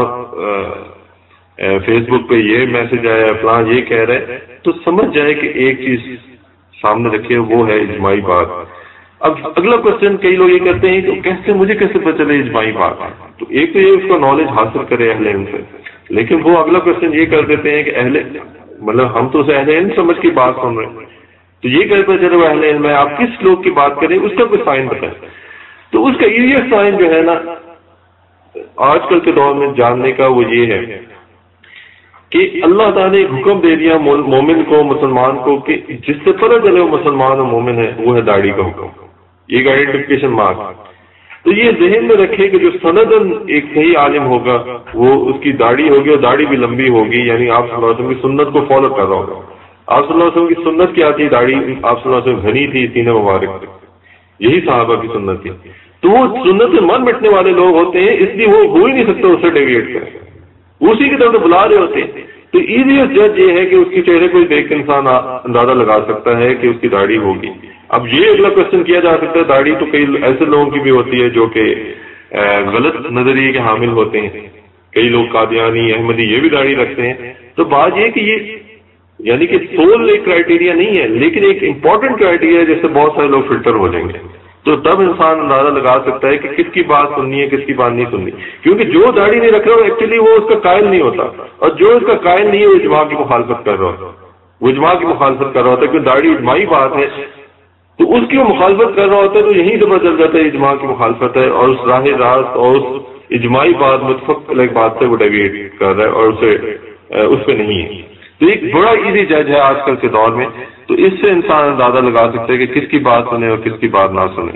فیس بک پہ یہ میسج آیا ہے، فلاں یہ کہہ رہے، تو سمجھ جائے کہ ایک چیز سامنے رکھے وہ ہے اجماعی بات. اب اگلا کوشچن کئی لوگ یہ کرتے ہیں کہ کیسے مجھے کیسے پتہ چلے اجماعی بات. تو ایک تو یہ اس کا نالج حاصل کرے اہل علم سے، لیکن وہ اگلا کوشچن یہ کر دیتے ہیں کہ اہل مطلب ہم تو اسے اہل علم سمجھ کی بات سن رہے ہیں، تو یہ کہتے ہیں چلو اہل علم ہے، آپ کس لوگ کی بات کریں اس کا کوئی سائن بتائیں. تو اس کا ایزیسٹ سائن جو ہے نا آج کل کے دور میں جاننے کا وہ یہ ہے کہ اللہ تعالیٰ نے ایک حکم دے دیا مومن کو، مسلمان کو، کہ جس سے پتہ چلے وہ مسلمان اور مومن ہے وہ ہے داڑھی کا حکم، یہ ایک آئیڈینٹیفیکیشن مارک. تو یہ ذہن میں رکھے کہ جو سندن ایک صحیح عالم ہوگا وہ اس کی داڑھی ہوگی اور داڑھی بھی لمبی ہوگی، یعنی آپ صلی اللہ علیہ وسلم کی سنت کو فالو کر رہا ہوگا. آپ صلی اللہ علیہ وسلم کی سنت کیا تھی؟ داڑھی. آپ صلی اللہ علیہ وسلم گھنی تھی، سینے مبارک، یہی صحابہ کی سنت تھی. تو وہ سنت سے من مٹنے والے لوگ ہوتے ہیں، اس لیے وہ ہو ہی نہیں سکتے اس سے ڈیویٹ کریں، اسی کی طرف بلا رہے ہوتے ہیں. تو ایزیسٹ جج یہ ہے کہ اس کے چہرے کو دیکھ کے انسان اندازہ لگا سکتا ہے کہ اس کی داڑھی ہوگی. اب یہ اگلا کوشچن کیا جا سکتا ہے داڑھی تو کئی ایسے لوگوں کی بھی ہوتی ہے جو کہ غلط نظریے کے حامل ہوتے ہیں. کئی لوگ قادیانی، احمدی یہ بھی داڑھی رکھتے ہیں. تو بات یہ کہ یہ یعنی کہ سول ایک کرائٹیریا نہیں ہے، لیکن ایک امپورٹنٹ کرائٹیریا جس سے بہت سارے لوگ فلٹر ہو جائیں گے. تو تب انسان اندازہ لگا سکتا ہے کہ کس کی بات سننی ہے کس کی بات نہیں سننی. کیونکہ جو داڑھی نہیں رکھ رہا ایکچولی وہ اس کا قائل نہیں ہوتا, اور جو اس کا قائل نہیں ہے وہ اجماع کی مخالفت کر رہا ہوتا, وہ اجماع کی مخالفت کر رہا ہوتا ہے. کیونکہ داڑھی اجماعی بات ہے تو اس کی وہ مخالفت کر رہا ہوتا ہے, تو یہیں سے پتہ چل جاتا ہے اجماع کی مخالفت ہے, اور اس راہ راست اور اس اجماعی بات متفق علیہ بات سے وہ ڈیویٹ کر رہا ہے اور اسے اس پہ نہیں ہے. تو ایک بڑا ایزی جج ہے آج کل کے دور میں, تو اس سے انسان اندازہ لگا سکتے ہیں کہ کس کی بات سنے اور کس کی بات نہ سنے.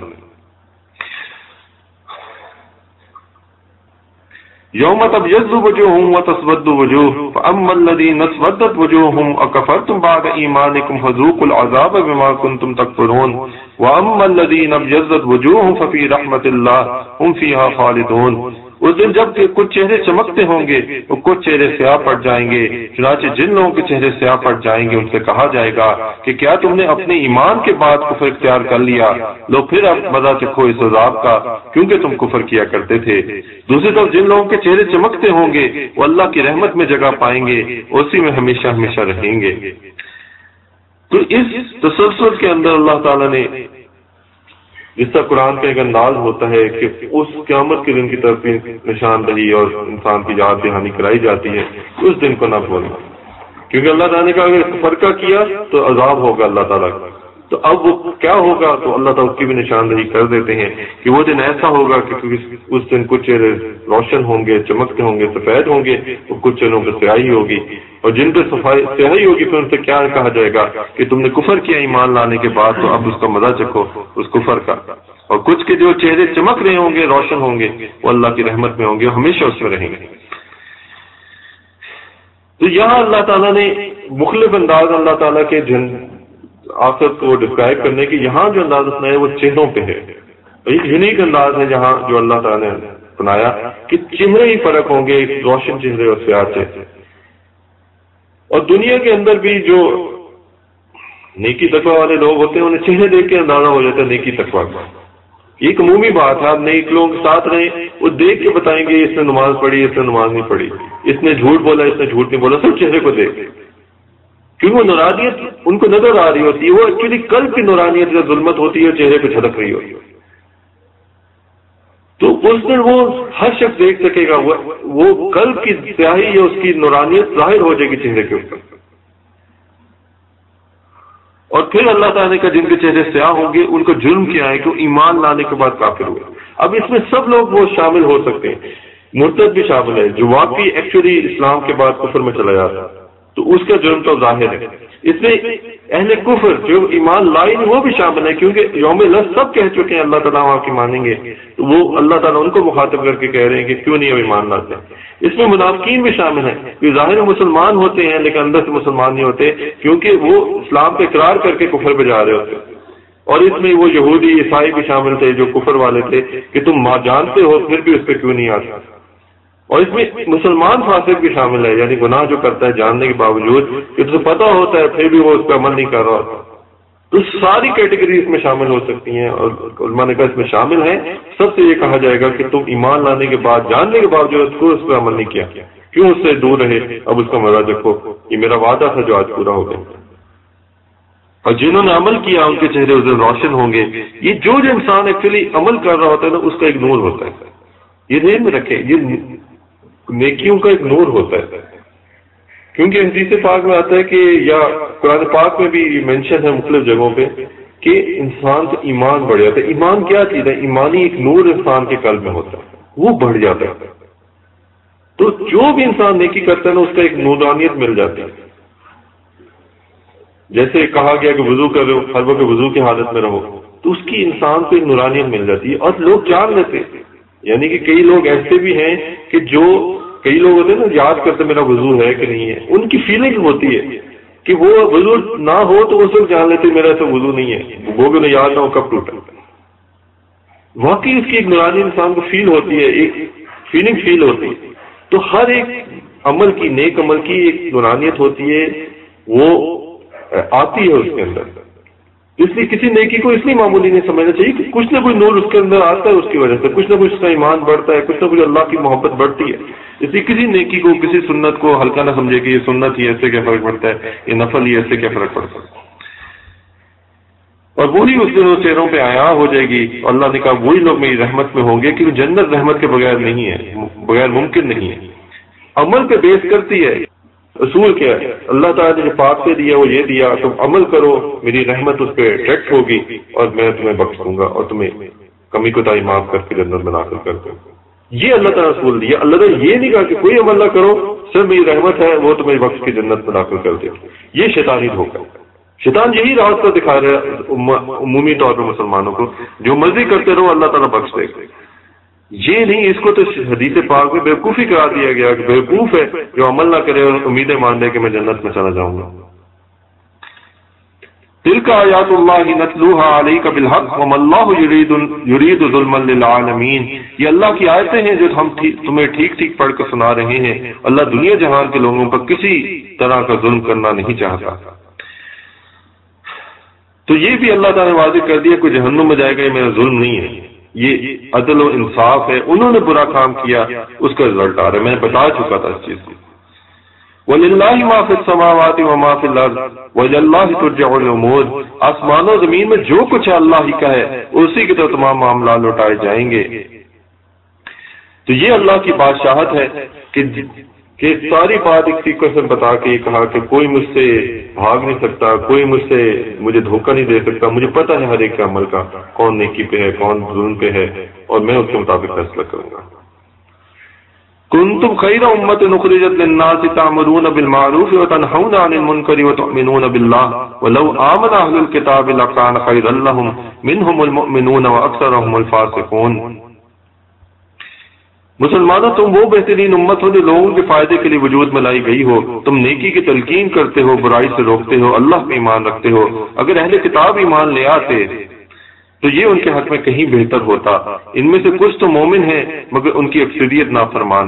یوم تبیض وجوہ وتسود وجوہ فاما الذین اسودت وجوہہم اکفرتم بعد ایمانکم فذوقوا العذاب بما کنتم تکفرون واما الذین ابیضت وجوہہم ففی رحمت اللہ ہم فیہا خالدون. اس دن جب کہ کچھ چہرے چمکتے ہوں گے اور کچھ چہرے سیاہ پڑ جائیں گے, چنانچہ جن لوگوں کے چہرے سیاہ پڑ جائیں گے ان سے کہا جائے گا کہ کیا تم نے اپنے ایمان کے بعد کفر اختیار کر لیا, لو پھر اب مزہ چکھو اس عذاب کا کیونکہ تم کفر کیا کرتے تھے. دوسری طرف جن لوگوں کے چہرے چمکتے ہوں گے وہ اللہ کی رحمت میں جگہ پائیں گے, اسی میں ہمیشہ ہمیشہ رہیں گے. تو اس تسلسل کے اندر اللہ تعالیٰ نے جس طرح قرآن کا ایک انداز ہوتا ہے کہ اس قیامت کے دن کی طرف نشاندہی اور انسان کی یاد دہانی کرائی جاتی ہے, اس دن کو نہ بھولنا, کیونکہ اللہ تعالیٰ کا اگر فرقہ کیا تو عذاب ہوگا اللہ تعالیٰ کا. تو اب وہ کیا ہوگا, تو اللہ تعالیٰ اس کی بھی نشاندہی کر دیتے ہیں کہ وہ دن ایسا ہوگا کہ اس دن کچھ چہرے روشن ہوں گے, چمکتے ہوں گے, سفید ہوں گے, اور کچھ چہروں پہ سیاہی ہوگی, اور جن پہ سیاہی ہوگی پھر ان سے کیا کہا جائے گا کہ تم نے کفر کیا ایمان لانے کے بعد, تو اب اس کا مزہ چکھو اس کفر کا. اور کچھ کے جو چہرے چمک رہے ہوں گے, روشن ہوں گے, وہ اللہ کی رحمت میں ہوں گے, ہمیشہ اس میں رہیں گے. تو یہاں اللہ تعالیٰ نے مختلف انداز اللہ تعالیٰ کے جن آخرت کو ڈسکرائب کرنے کی یہاں جو انداز اپنا ہے وہ چہروں پہ ہے. ایک یونیک انداز ہے جہاں جو اللہ تعالیٰ نے بنایا کہ چہرے ہی فرق ہوں گے, روشن چہرے اور سیاہ چہرے. اور دنیا کے اندر بھی جو نیکی تقویٰ والے لوگ ہوتے ہیں انہیں چہرے دیکھ کے اندازہ ہو جاتا ہے نیکی تقویٰ کا. یہ ایک عمومی بات ہے, آپ نیک لوگوں کے ساتھ رہیں, وہ دیکھ کے بتائیں گے اس نے نماز پڑھی, اس نے نماز نہیں پڑھی, اس نے جھوٹ بولا, اس نے جھوٹ نہیں بولا, سب چہرے کو دیکھ, کیونکہ وہ نورانیت ان کو نظر آ رہی ہوتی ہے. وہ ایکچولی قلب کی نورانیت جو ظلمت ہوتی ہے چہرے پہ جھلک رہی ہوتی ہے. تو اس دن وہ ہر شخص دیکھ سکے گا, وہ قلب کی سیاہی یا اس کی نورانیت ظاہر ہو جائے گی چہرے کے اوپر. اور پھر اللہ تعالیٰ کا جن کے چہرے سیاہ ہوں گے ان کو جرم کیا ہے کہ وہ ایمان لانے کے بعد کافر ہوئے. اب اس میں سب لوگ وہ شامل ہو سکتے ہیں, مرتد بھی شامل ہے جو واقعی ایکچولی اسلام کے بعد کفر میں چلا جاتا ہے, تو اس کا جرم تو ظاہر ہے. اس میں اہل کفر جو ایمان لائے وہ بھی شامل ہے, کیونکہ یوم لفظ سب کہہ چکے ہیں اللہ تعالیٰ آپ کی مانیں گے, تو وہ اللہ تعالیٰ ان کو مخاطب کر کے کہہ رہے ہیں کہ کیوں نہیں وہ ایمان لاتے. اس میں منافقین بھی شامل ہیں جو ظاہر مسلمان ہوتے ہیں لیکن اندر سے مسلمان نہیں ہوتے, کیونکہ وہ اسلام پہ اقرار کر کے کفر پہ جا رہے ہوتے. اور اس میں وہ یہودی عیسائی بھی شامل تھے جو کفر والے تھے کہ تم جانتے ہو پھر بھی اس پہ کیوں نہیں آتے. اور اس میں مسلمان فاسق بھی شامل ہے, یعنی گناہ جو کرتا ہے جاننے کے باوجود کہ تمہیں پتہ ہوتا ہے پھر بھی وہ اس پہ عمل نہیں کر رہا ہوتا. تو ساری کیٹیگری اس میں شامل ہو سکتی ہیں, اور علماء نے کہا اس میں شامل ہیں. سب سے یہ کہا جائے گا کہ تم ایمان لانے کے بعد جاننے کے باوجود کو اس پہ عمل نہیں کیا, کیوں اس سے دور رہے, اب اس کا مزہ دیکھو, یہ میرا وعدہ تھا جو آج پورا ہو گیا. اور جنہوں نے عمل کیا ان کے چہرے اس دن روشن ہوں گے. یہ جو جو انسان ایکچولی عمل کر رہا ہوتا ہے نا اس کا ایک نور ہوتا ہے, یہ ذہن میں رکھیں, یہ نیکیوں کا ایک نور ہوتا ہے. کیونکہ حدیث پاک میں آتا ہے کہ یا قرآن پاک میں بھی مینشن ہے مختلف جگہوں پہ کہ انسان کا ایمان بڑھ جاتا ہے. ایمان کیا چیز ہے؟ ایمانی ایک نور انسان کے قلب میں ہوتا ہے, وہ بڑھ جاتا ہے. تو جو بھی انسان نیکی کرتا ہے نا اس کا ایک نورانیت مل جاتی ہے. جیسے کہا گیا کہ وضو کرو, ہر وقت وضو کی حالت میں رہو, تو اس کی انسان کو ایک نورانیت مل جاتی ہے. اور لوگ جان لیتے, یعنی کہ کئی لوگ ایسے بھی ہیں کہ جو کئی لوگ ہوتے ہیں نا یاد کرتے میرا وضو ہے کہ نہیں ہے, ان کی فیلنگ ہوتی ہے کہ وہ وضو نہ ہو تو اس وقت جان لیتے میرا تو وضو نہیں ہے, وہ بھی انہیں یاد نہ ہو کب ٹوٹا. واقعی اس کی ایک نورانی انسان کو فیل ہوتی ہے, ایک فیلنگ فیل ہوتی ہے. تو ہر ایک عمل کی, نیک عمل کی ایک نورانیت ہوتی ہے, وہ آتی ہے اس کے اندر. اس لیے کسی نیکی کو اس لیے معمولی نہیں سمجھنا چاہیے کہ کچھ نہ کچھ نور اس کے اندر آتا ہے, اس کی وجہ سے کچھ نہ کچھ اس کا ایمان بڑھتا ہے, کچھ نہ کچھ اللہ کی محبت بڑھتی ہے. اس لیے کسی نیکی کو, کسی سنت کو ہلکا نہ سمجھے کہ یہ سنت ہی ایسے کیا فرق پڑتا ہے, یہ نفل ہی ایسے کیا فرق پڑتا ہے. اور وہی اس دن چہروں پہ آیا ہو جائے گی. اللہ نے کہا وہی لوگ میری رحمت میں ہوں گے، کیونکہ جنت رحمت کے بغیر نہیں ہے، بغیر ممکن نہیں ہے. عمل پہ بیس کرتی ہے. اصول کیا ہے؟ اللہ تعالیٰ نے جو پاک سے دیا وہ یہ دیا، تم عمل کرو، میری رحمت اس پہ ڈائریکٹ ہوگی اور میں تمہیں بخش دوں گا اور تمہیں کمی کوتاہی معاف کر کے جنت میں داخل کر دوں. یہ اللہ تعالیٰ رسول دیا. اللہ تعالیٰ یہ نہیں کہا کہ کوئی عمل نہ کرو، صرف میری رحمت ہے وہ تمہیں بخش کے جنت میں داخل کر دے. یہ شیطانی دھوکہ. شیطان یہی راستہ دکھا رہا ہے عمومی طور پر مسلمانوں کو، جو مرضی کرتے رہو اللہ تعالیٰ بخش دے گا. یہ نہیں، اس کو تو حدیث پاک میں بیوقوفی قرار دیا گیا کہ بیوقوف ہے جو عمل نہ کرے اور امیدیں مان لے کہ میں جنت میں چلا جاؤں گا. تلک آیات اللہ نتلوها علیک بالحق وما اللہ یرید یرید ظلما للعالمین. یہ اللہ کی آیتیں ہیں جو ہم تمہیں ٹھیک ٹھیک پڑھ کر سنا رہے ہیں. اللہ دنیا جہان کے لوگوں پر کسی طرح کا ظلم کرنا نہیں چاہتا. تو یہ بھی اللہ تعالیٰ نے واضح کر دیا کوئی جہنم میں جائے گا، یہ میرا ظلم نہیں ہے، یہ عدل و انصاف ہے. انہوں نے برا کام کیا، اس کا رزلٹ آ رہا ہے. میں بتا چکا تھا اس چیز کو. وَلِلَّهِ مَا فِي السَّمَاوَاتِ وَمَا فِي الْأَرْضِ وَإِلَى اللَّهِ تُرْجَعُ الْأُمُورُ. آسمان و زمین میں جو کچھ ہے اللہ ہی کا ہے، اسی کی طرف تمام معاملات لوٹائے جائیں گے. تو یہ اللہ کی بادشاہت ہے کہ کہ ساری بات ایک سیکوینس میں بتا کے یہ کہا کہ کوئی مجھ سے بھاگ نہیں سکتا، کوئی مجھ سے مجھے دھوکہ نہیں دے سکتا. مجھے پتہ ہے ہر ایک کے عمل کا، کون نیکی پہ ہے کون ظلم پہ ہے، اور میں اس کے مطابق فیصلہ کروں گا. کنتم خیر امت اخرجت للناس تأمرون بالمعروف وتنهون عن المنکر وتؤمنون باللہ ولو آمن اہل الکتاب لکان خیرا لهم منهم المؤمنون واکثرهم الفاسقون. مسلمانوں تم وہ بہترین امت ہو جو لوگوں کے فائدے کے لیے وجود میں لائی گئی ہو. تم نیکی کی تلقین کرتے ہو، برائی سے روکتے ہو، اللہ پہ ایمان رکھتے ہو. اگر اہل کتاب ایمان لے آتے تو یہ ان کے حق میں کہیں بہتر ہوتا. ان میں سے کچھ تو مومن ہیں مگر ان کی اکثریت نافرمان.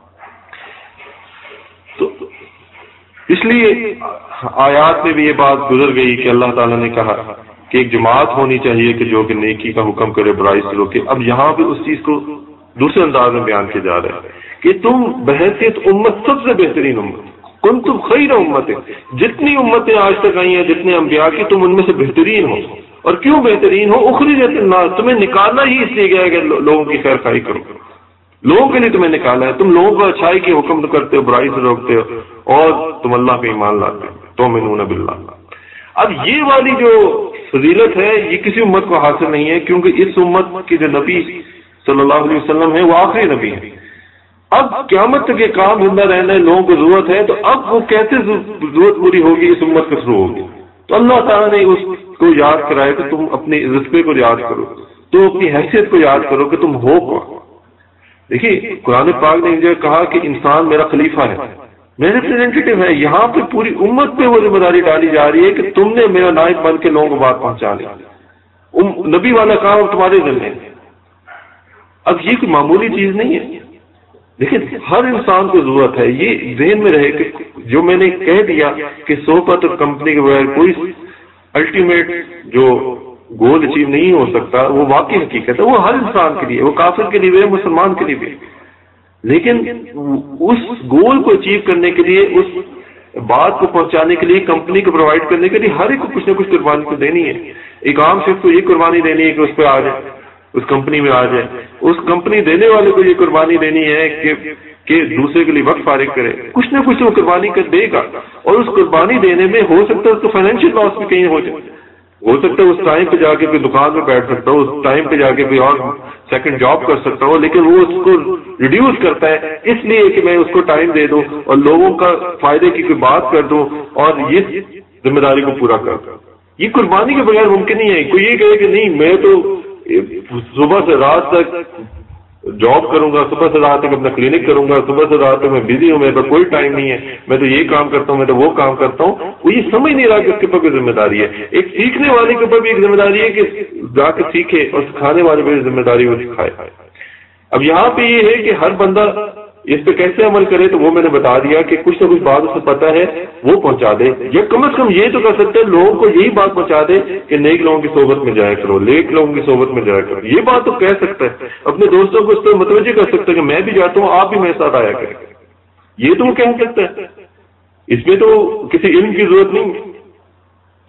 تو اس لیے آیات میں بھی یہ بات گزر گئی کہ اللہ تعالیٰ نے کہا کہ ایک جماعت ہونی چاہیے کہ جو کہ نیکی کا حکم کرے، برائی سے روکے. اب یہاں پہ اس چیز کو دوسرے انداز میں بیان کیا جا رہا ہے کہ تم بحیثیت امت سب سے بہترین امت، کنتم خیر امت. جتنی امتیں آج تک آئی ہیں، جتنے انبیاء کی، تم ان میں سے بہترین ہو. اور کیوں بہترین ہو؟ اخرجت للناس، تمہیں نکالا ہی اس لیے گیا ہے کہ لوگوں کی خیر خواہی کرو. لوگوں کے لیے تمہیں نکالا ہے. تم لوگوں کو اچھائی کے حکم کرتے ہو، برائی سے روکتے ہو، اور تم اللہ پہ ایمان لاتے ہو. تؤمنون باللہ. اب یہ والی جو فضیلت ہے یہ کسی امت کو حاصل نہیں ہے، کیونکہ اس امت کے جو نبی صلی اللہ علیہ وسلم ہے وہ آخری نبی ہے. اب قیامت تک یہ کام زندہ رہنا ہے، لوگوں کو ضرورت ہے، تو اب وہ کیسے ضرورت پوری ہوگی؟ اس امت کے تھرو ہوگی. تو اللہ تعالیٰ نے اس کو یاد کرایا کہ تم اپنے رتبے کو یاد کرو، تم اپنی حیثیت کو یاد کرو کہ تم ہو کون. دیکھیے قرآن پاک نے مجھے کہا کہ انسان میرا خلیفہ ہے، میرا ریپرزینٹیٹو ہے. یہاں پہ پوری امت پہ وہ ذمہ داری ڈالی جا رہی ہے کہ تم نے میرا نائب بن کے لوگوں کو بات پہنچا لی. نبی والا کام تمہارے ذمہ ہے. اب یہ کوئی معمولی چیز نہیں ہے. لیکن ہر انسان کو ضرورت ہے، یہ ذہن میں رہے کہ جو میں نے کہہ دیا کہ صحبت اور کمپنی کے بغیر کوئی الٹیمیٹ جو گول اچیو نہیں ہو سکتا، وہ واقعی حقیقت ہے. وہ ہر انسان کے لیے، وہ کافر کے لیے، وہ مسلمان کے لیے بھی. لیکن اس گول کو اچیو کرنے کے لیے، اس بات کو پہنچانے کے لیے، کمپنی کو پرووائڈ کرنے کے لیے ہر ایک کو کچھ نہ کچھ قربانی کو دینی ہے. ایک عام شخص کو یہ قربانی دینی ہے کہ اس پہ آ جائے، اس کمپنی میں آ جائے. اس کمپنی دینے والے کو یہ قربانی دینی ہے کہ کہ دوسرے کے لیے وقت فارغ کرے. کچھ نہ کچھ وہ قربانی کر دے گا. اور اس قربانی دینے میں ہو سکتا ہے اس کو فائنینشیل لاس بھی کہیں ہو جائے. ہو سکتا ہے اس ٹائم پہ جا کے کوئی دکان میں بیٹھ سکتا ہو، اس ٹائم پہ جا کے کوئی اور سیکنڈ جاب کر سکتا ہو، لیکن وہ اس کو ریڈیوس کرتا ہے اس لیے کہ میں اس کو ٹائم دے دوں اور لوگوں کا فائدے کی کوئی بات کر دوں اور یہ ذمہ داری کو پورا کر دوں. یہ قربانی کے بغیر ممکن نہیں ہے. کوئی یہ کہے کہ نہیں میں تو صبح سے رات تک جاب کروں گا، صبح سے رات تک اپنا کلینک کروں گا، صبح سے رات تک میں بزی ہوں، میرے پاس کوئی ٹائم نہیں ہے، میں تو یہ کام کرتا ہوں، میں تو وہ کام کرتا ہوں. وہ یہ سمجھ نہیں رہا کہ اس کے اوپر کوئی ذمہ داری ہے. ایک سیکھنے والے کے اوپر بھی ایک ذمہ داری ہے کہ جا کے سیکھے، اور سکھانے والے پہ ذمہ داری وہ سکھائے. اب یہاں پہ یہ ہے کہ ہر بندہ اس پہ کیسے عمل کرے، تو وہ میں نے بتا دیا کہ کچھ نہ کچھ بات اسے پتہ ہے وہ پہنچا دے، یا کم از کم یہ تو کر سکتے ہیں لوگوں کو یہی بات پہنچا دے کہ نیک لوگوں کی صحبت میں جایا کرو، نیک لوگوں کی صحبت میں جایا کرو. یہ بات تو کہہ سکتا ہے، اپنے دوستوں کو اس طرح متوجہ کر سکتا ہے کہ میں بھی جاتا ہوں، آپ بھی میرے ساتھ آیا کریں. یہ تو وہ کہہ سکتا ہے. اس میں تو کسی علم کی ضرورت نہیں.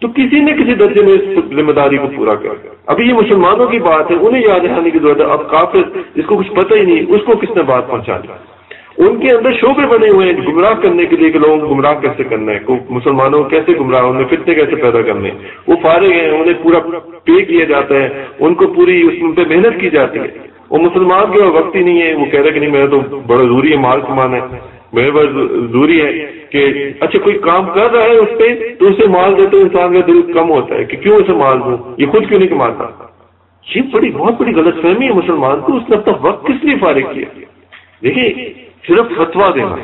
تو کسی نے کسی درجے میں اس ذمہ داری کو پورا کر. ابھی یہ مسلمانوں کی بات ہے, انہیں یاد رکھنے کی ضرورت ہے. اب کافر جس کو کچھ پتہ ہی نہیں, اس کو کس نے بات پہنچانی؟ ان کے اندر شعبے بنے ہوئے ہیں گمراہ کرنے کے لیے کہ لوگوں کو گمراہ کیسے کرنا ہے, کو مسلمانوں کو کیسے گمراہ, انہیں فتنے کیسے پیدا کرنے. وہ فارغ ہیں, انہیں پورا پے کیا جاتا ہے, ان کو پوری اس پہ محنت کی جاتی ہے. وہ مسلمان کے وقت ہی نہیں ہے, وہ کہہ رہے کہ نہیں میرا تو بڑا ضروری ہے مال کمانا ہے, میرے پاس ضروری ہے کہ اچھا کوئی کام کر رہا ہے اس پہ تو اسے مال دے تو انسان کا دل کم ہوتا ہے کہ کیوں اسے مال دوں, یہ خود کیوں نہیں کماتا. یہ بڑی بہت بڑی غلط فہمی ہے مسلمان کو. اس نے اپنا وقت کس لیے فارغ کیا؟ دیکھیے صرف فتویٰ دینا,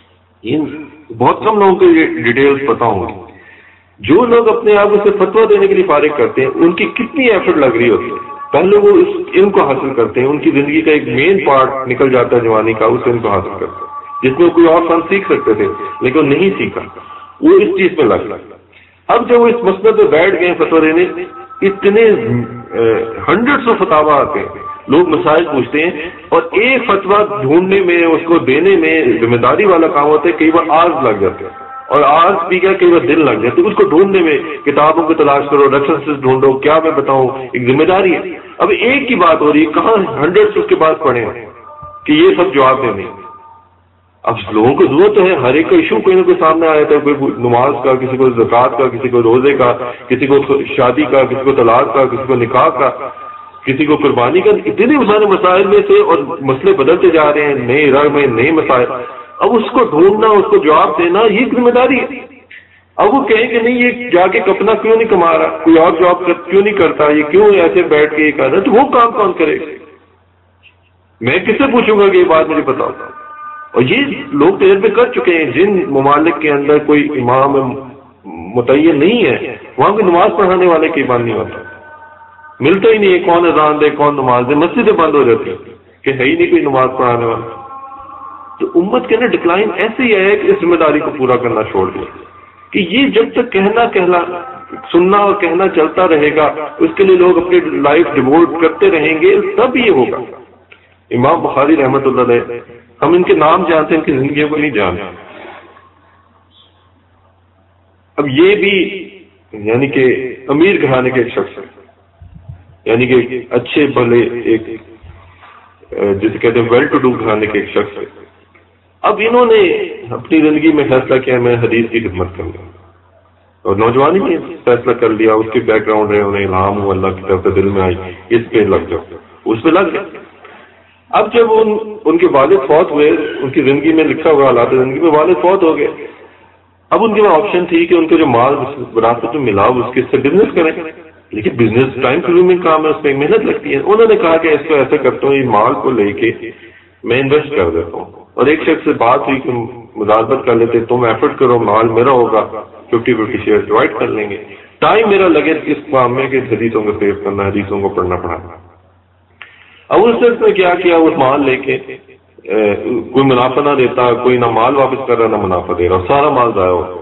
بہت کم لوگوں کو یہ ڈیٹیلز پتا ہوں گی. جو لوگ اپنے آپ سے فتویٰ دینے کے لیے فارغ کرتے ہیں ان کی کتنی ایفرٹ لگ رہی ہوتی ہے. پہلے وہ اس علم کو حاصل کرتے ہیں, ان کی زندگی کا ایک مین پارٹ نکل جاتا ہے جوانی کا, اس علم کو حاصل کرتے ہیں جس میں کوئی اور فن سیکھ سکتے تھے لیکن نہیں سیکھا, وہ اس چیز میں لگ لگ. اب جب وہ اس مسئلے پہ بیٹھ گئے فتویٰ دینے, اتنے ہنڈریڈ آف فتاوا آتے ہیں, لوگ مسائل پوچھتے ہیں, اور ایک فتویٰ ڈھونڈنے میں اس کو دینے میں ذمہ داری والا کام ہوتا ہے. کئی بار آرز لگ جاتے ہیں, اور آرز بھی کیا کئی بار دن لگ جاتے ہیں اس کو ڈھونڈنے میں. کتابوں کو تلاش کرو, ریفرنسز ڈھونڈو, کیا میں بتاؤں, ایک ذمہ داری ہے. اب ایک کی بات ہو رہی ہے, کہاں ہنڈریڈ اس کے بعد پڑھے ہیں کہ یہ سب جواب دینے. اب لوگوں کو ضرورت ہے, ہر ایک کا ایشو کوئی نہ کوئی سامنے آیا تھا, کوئی نماز کا, کسی کو زکوٰۃ کا, کسی کو روزے کا, کسی کو شادی کا, کسی کو طلاق کا, کسی کو نکاح کا, کسی کو قربانی کا. اتنے سارے مسائل میں سے, اور مسئلے بدلتے جا رہے ہیں, نئے رنگ میں نئے مسائل. اب اس کو ڈھونڈنا, اس کو جواب دینا, یہ ذمہ داری ہے. اب وہ کہیں کہ نہیں یہ جا کے اپنا کیوں نہیں کما رہا, کوئی اور جاب کیوں نہیں کرتا, یہ کیوں ایسے بیٹھ کے یہ کر رہا, تو وہ کام کون کرے گا؟ میں کس سے پوچھوں گا کہ یہ بات مجھے بتاؤ. اور یہ لوگ تجربے کر چکے ہیں. جن ممالک کے اندر کوئی امام متعین نہیں ہے, وہاں بھی نماز پڑھانے والے کی بات نہیں ہوتا, ملتا ہی نہیں ہے کون اذان دے کون نماز دے. مسجدیں بند ہو جاتی ہیں کہ ہے ہی نہیں کوئی نماز پڑھانے والا. تو امت کے اندر ڈکلائن ایسے ہی ہے کہ اس ذمہ داری کو پورا کرنا چھوڑ دیا, کہ یہ جب تک کہنا کہنا سننا اور کہنا چلتا رہے گا, اس کے لیے لوگ اپنی لائف ڈیوٹ کرتے رہیں گے, تب یہ ہوگا. امام بخاری رحمۃ اللہ علیہ, ہم ان کے نام جانتے ہیں, ان کی زندگیوں کو نہیں جانتے. اب یہ بھی یعنی کہ امیر گھرانے کے ایک شخص ہے, یعنی کہ اچھے بھلے ایک جسے کہتے ہیں ویل ٹو ڈو گھرانے کے ایک شخص ہے. اب انہوں نے اپنی زندگی میں فیصلہ کیا میں حدیث کی خدمت کروں گا, اور نوجوانی میں فیصلہ کر لیا. اس کے بیک گراؤنڈ ہے, انہیں الہام ہوا اللہ کی طرف سے, دل میں آئی اس پہ لگ جاؤ, اس پہ لگ گئے. اب جب ان ان کے والد فوت ہوئے, ان کی زندگی میں لکھا ہوا حالات زندگی میں والد فوت ہو گئے. اب ان کے پاس آپشن تھی کہ ان کو جو مال وراثت میں ملا اس کے سے بزنس کریں, لیکن بزنس ٹائم کنزیومنگ کام ہے, اس میں محنت لگتی ہے. انہوں نے کہا کہ اس کو ایسا کرتا ہوں, یہ مال کو لے کے میں انویسٹ کر دیتا ہوں. اور ایک شخص سے بات ہوئی کہ مداربت کر لیتے, تم ایفرٹ کرو, مال میرا ہوگا, ففٹی ففٹی شیئر ڈیوائڈ کر لیں گے. ٹائم میرا لگے اس کام میں کہ حدیثوں کو سیو کرنا, حدیثوں کو پڑھنا پڑھانا. اب اس شخص نے کیا کیا, وہ مال لے کے کوئی منافع نہ دیتا, کوئی نہ مال واپس کر رہا نہ منافع دے رہا, سارا مال ضائع ہو.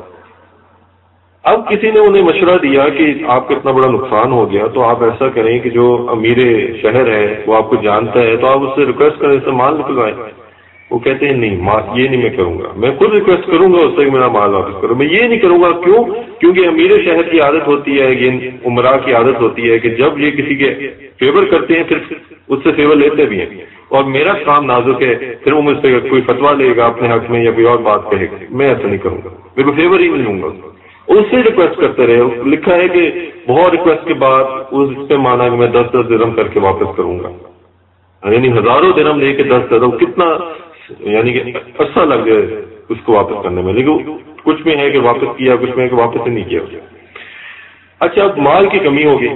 اب کسی نے انہیں مشورہ دیا کہ آپ کو اتنا بڑا نقصان ہو گیا, تو آپ ایسا کریں کہ جو امیر شہر ہے وہ آپ کو جانتا ہے, تو آپ اس سے ریکویسٹ کریں, اس سے مال نکلوائیں. وہ کہتے ہیں نہیں, یہ نہیں میں کروں گا, میں خود ریکویسٹ کروں گا اس سے میرا مال واپس کرو. میں یہ نہیں کروں گا, کیوں؟ کیونکہ امیر شہر کی عادت ہوتی ہے, یہ عمرا کی عادت ہوتی ہے کہ جب یہ کسی کے فیور کرتے ہیں پھر اس سے فیور لیتے بھی ہیں, اور میرا کام نازک ہے, پھر وہ مجھ سے کوئی فتویٰ لے گا اپنے حق میں یا کوئی اور بات کہے گا, میں ایسا نہیں کروں گا, میرے کو فیور ہی نہیں لوں گا. اس سے ریکویسٹ کرتے رہے. لکھا ہے کہ بہت ریکویسٹ کے بعد اس سے مانا کہ میں دس دس درہم کر کے واپس کروں گا, یعنی ہزاروں درہم لے کے دس درہم, کتنا یعنی کہ عرصہ لگ گئے اس کو واپس کرنے میں. لیکن کچھ میں ہے کہ واپس کیا, کچھ میں ہے کہ واپس ہی نہیں کیا. اچھا اب مال کی کمی ہوگی,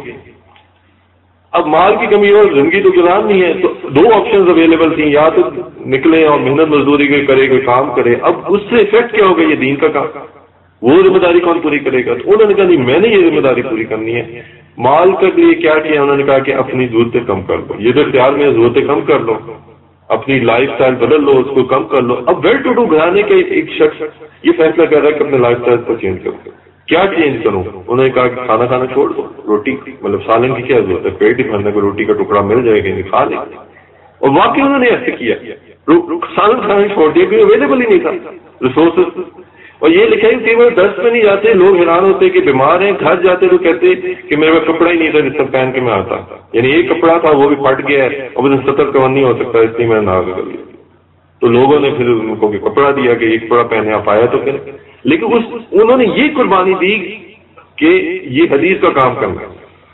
اب مال کی کمی اور زندگی تو گزارنی ہے, تو دو آپشنز اویلیبل تھیں, یا تو نکلے اور محنت مزدوری کوئی کرے, کوئی کام کرے. اب اس سے افیکٹ کیا ہوگا, یہ دین کا کام, وہ ذمہ داری کون پوری کرے گا؟ تو انہوں نے کہا نہیں, میں نے یہ ذمہ داری پوری کرنی ہے. مال کے لیے کیا کیا انہوں نے کہا کہ اپنی ضرورتیں کم کر دو. یہ تو اختیار میں ضرورتیں کم کر لو, اپنی لائف سٹائل بدل لو, اس کو کم کر لو. اب ویل ٹو ڈو گھرانے کے ایک شخص یہ فیصلہ کر رہا ہے کہ اپنے لائف سٹائل کو چینج کر دو. کیا چینج کروں؟ انہوں نے کہا کہ کھانا کھانا چھوڑ دو, روٹی مطلب سالن کی کیا ضرورت ہے, پیٹ ہی بھرنے کو روٹی کا ٹکڑا مل جائے گا, کھا لیں. اور واقعی انہوں نے ایسے کیا, سالن کھانا چھوڑ دیا, کیونکہ اویلیبل ہی نہیں تھا ریسورسز. اور یہ لکھا ہے کہ وہ دس میں نہیں جاتے، لوگ حیران ہوتے کہ بیمار ہیں، گھر جاتے تو کہتے کہ میرے پاس کپڑا ہی نہیں تھا جس طرح پہن کے میں آتا، یعنی ایک کپڑا تھا وہ بھی پھٹ گیا ہے اور مجھے ستر کون نہیں ہو سکتا اس لیے میں نہ کر لیا. تو لوگوں نے پھر ان کو کپڑا دیا کہ ایک کپڑا پہنے آپ آیا تو پھر، لیکن اس انہوں نے یہ قربانی دی کہ یہ حدیث کا کام کرنا.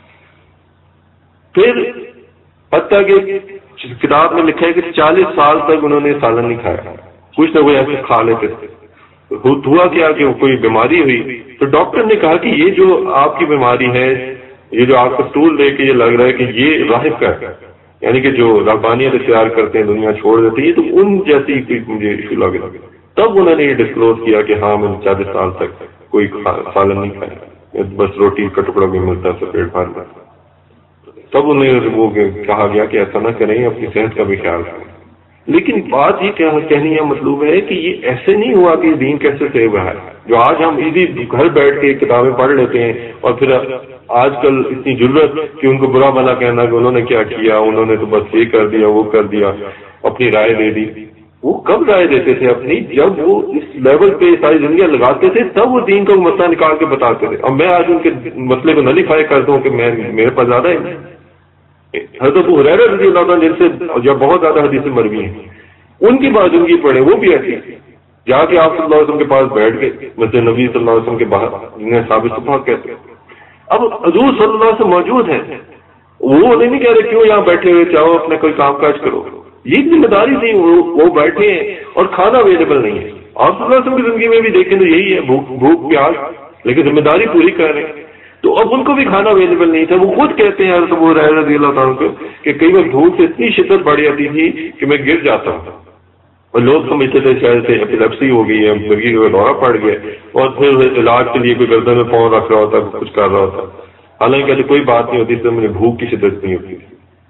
پھر حتیٰ کہ کتاب میں لکھا ہے کہ چالیس سال تک انہوں نے سالن نہیں کھایا، کچھ نہ کوئی ایسے کھا لیتے تھے. ہوا کیا کہ کوئی بیماری ہوئی تو ڈاکٹر نے کہا کہ یہ جو آپ کی بیماری ہے، یہ جو آپ کو ٹول دے کے یہ لگ رہا ہے کہ یہ راہب کا ہے، یعنی کہ جو ربانیت اختیار کرتے ہیں دنیا چھوڑ دیتے ہیں، یہ تو ان جیسی مجھے ایشو لگ رہا. تب انہوں نے یہ ڈسکلوز کیا کہ ہاں میں چالیس سال تک کوئی سالن نہیں کھایا، بس روٹی کا ٹکڑا بھی ملتا ہے پیٹ بھر میں. تب انہیں وہ کہا گیا کہ ایسا نہ کریں، اپنی صحت کا بھی خیال رکھیں. لیکن بات یہ کہنی ہے مطلوب ہے کہ یہ ایسے نہیں ہوا کہ دین کیسے سے ہوا ہے جو آج ہم ایزی گھر بیٹھ کے کتابیں پڑھ لیتے ہیں اور پھر آج کل اتنی ضرورت کہ ان کو برا بھلا کہنا کہ انہوں نے کیا کیا، انہوں نے تو بس یہ کر دیا وہ کر دیا، اپنی رائے دے دی. وہ کب رائے دیتے تھے اپنی؟ جب وہ اس لیول پہ ساری زندگیاں لگاتے تھے تب وہ دین کا مسئلہ نکال کے بتاتے تھے. اور میں آج ان کے مسئلے کو نلیفائی کرتا ہوں کہ میں میرے پاس زیادہ ہے. حضرت ابو ہریرہ رضی اللہ عنہ جن سے جب بہت زیادہ حدیثیں مروی ہیں ان کی بازنگی پڑھے، وہ بھی ایسی جا کے آپ صلی اللہ علیہ وسلم کے پاس بیٹھ گئے، مسجد نبی صلی اللہ علیہ وسلم کے باہر جنہیں ثابت صفحہ کہتے ہیں. اب حضور صلی اللہ علیہ وسلم موجود ہیں، وہ نہیں کہہ رہے کیوں یہاں بیٹھے ہوئے، چاہو اپنا کوئی کام کاج کرو. یہ ذمہ داری تھی، وہ بیٹھے ہیں اور کھانا اویلیبل نہیں ہے. آپ صلی اللہ علیہ وسلم کی زندگی میں بھی دیکھیں تو یہی ہے، بھوک بھوک پیاس، لیکن ذمہ داری پوری کر رہے ہیں. تو اب ان کو بھی کھانا اویلیبل نہیں تھا. وہ خود کہتے ہیں حضرت ابو ہریرہ رضی اللہ تعالیٰ کو کہ کئی بار بھوک سے اتنی شدت بڑھ جاتی تھی کہ میں گر جاتا ہوں، اور لوگ سمجھتے تھے شاید سے ایپیلیپسی ہو گئی ہے، مرگی کا دورہ پڑ گیا، اور پھر علاج کے لیے کوئی گردن میں پاؤں رکھ رہا ہوتا، کچھ کر رہا ہوتا. حالانکہ ایسی کوئی بات نہیں ہوتی تو مجھے بھوک کی شدت نہیں ہوتی.